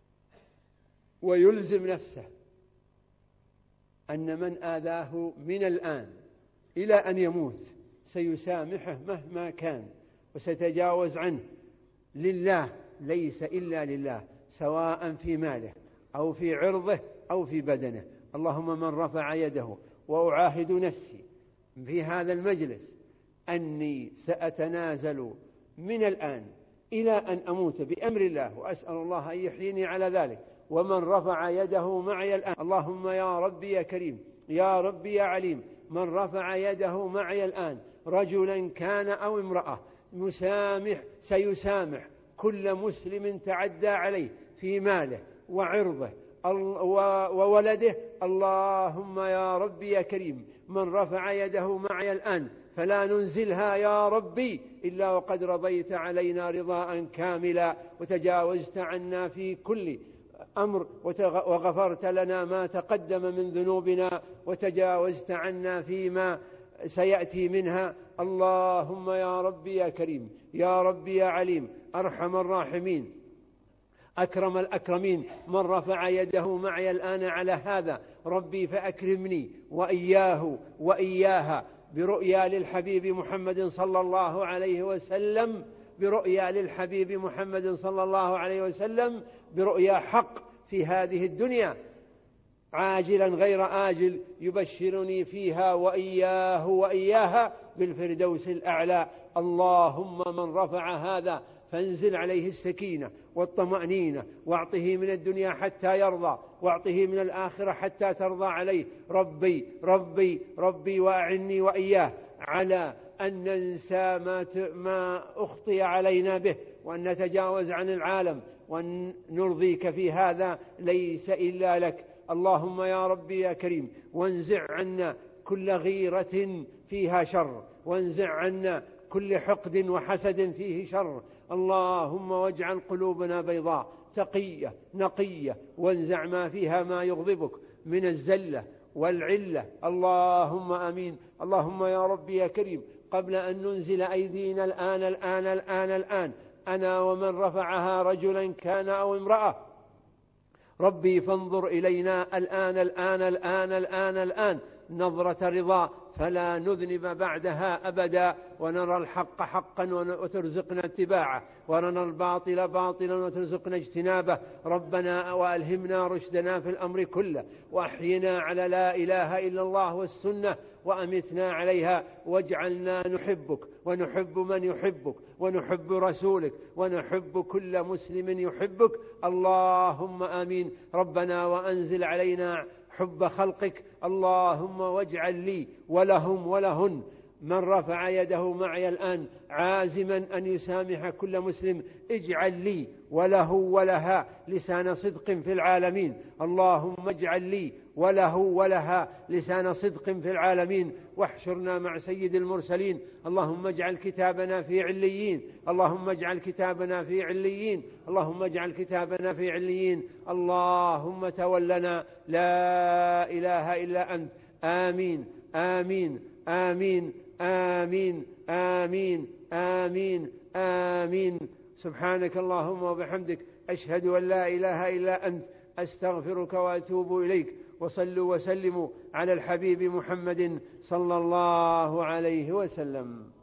A: ويلزم نفسه أن من آذاه من الآن إلى أن يموت سيسامحه مهما كان وستجاوز عنه لله، ليس إلا لله، سواء في ماله أو في عرضه أو في بدنه. اللهم من رفع يده، وأعاهد نفسي في هذا المجلس أني سأتنازل من الآن إلى أن أموت بأمر الله، وأسأل الله أن يحييني على ذلك. ومن رفع يده معي الآن، اللهم يا ربي يا كريم، يا ربي يا عليم، من رفع يده معي الآن رجلا كان أو امرأة سيسامح كل مسلم تعدى عليه في ماله وعرضه وولده. اللهم يا ربي يا كريم، من رفع يده معي الآن فلا ننزلها يا ربي إلا وقد رضيت علينا رضاء كاملا، وتجاوزت عنا في كل أمر، وغفرت لنا ما تقدم من ذنوبنا، وتجاوزت عنا فيما سيأتي منها. اللهم يا ربي يا كريم، يا ربي يا عليم، أرحم الراحمين، أكرم الأكرمين، من رفع يده معي الآن على هذا ربي فأكرمني وإياه وإياها برؤيا للحبيب محمد صلى الله عليه وسلم، برؤيا للحبيب محمد صلى الله عليه وسلم، برؤيا حق في هذه الدنيا عاجلا غير آجل، يبشرني فيها وإياه وإياها بالفردوس الأعلى. اللهم من رفع هذا فانزل عليه السكينة والطمأنينة، واعطه من الدنيا حتى يرضى، واعطه من الآخرة حتى ترضى عليه. ربي ربي ربي، وأعني وإياه على أن ننسى ما أخطي علينا به، وأن نتجاوز عن العالم، وأن نرضيك في هذا ليس إلا لك. اللهم يا ربي يا كريم، وانزع عنا كل غيرة فيها شر، وانزع عنا كل حقد وحسد فيه شر. اللهم واجعل قلوبنا بيضاء تقية نقية، وانزع ما فيها ما يغضبك من الزلة والعلة. اللهم آمين. اللهم يا ربي يا كريم، قبل أن ننزل أيدينا الآن أنا ومن رفعها رجلا كان أو امرأة، ربي فانظر إلينا الآن نظرة رضا فلا نذنب بعدها أبدا، ونرى الحق حقا وترزقنا اتباعه، ونرى الباطل باطلا وترزقنا اجتنابه. ربنا وألهمنا رشدنا في الأمر كله، وأحينا على لا إله إلا الله والسنة، وأمتنا عليها، واجعلنا نحبك ونحب من يحبك ونحب رسولك ونحب كل مسلم يحبك. اللهم آمين. ربنا وأنزل علينا حب خلقك. اللهم واجعل لي ولهم ولهن من رفع يده معي الآن عازما أن يسامح كل مسلم، اجعل لي وله ولها لسان صدق في العالمين. اللهم اجعل لي وله ولها لسان صدق في العالمين، واحشرنا مع سيد المرسلين. اللهم اجعل كتابنا في عليين، اللهم اجعل كتابنا في عليين، اللهم اجعل كتابنا في عليين. اللهم تولنا، لا إله إلا أنت. آمين آمين آمين آمين آمين آمين آمين. سبحانك اللهم وبحمدك، أشهد أن لا إله إلا أنت، أستغفرك وأتوب إليك. وصلوا وسلموا على الحبيب محمد صلى الله عليه وسلم.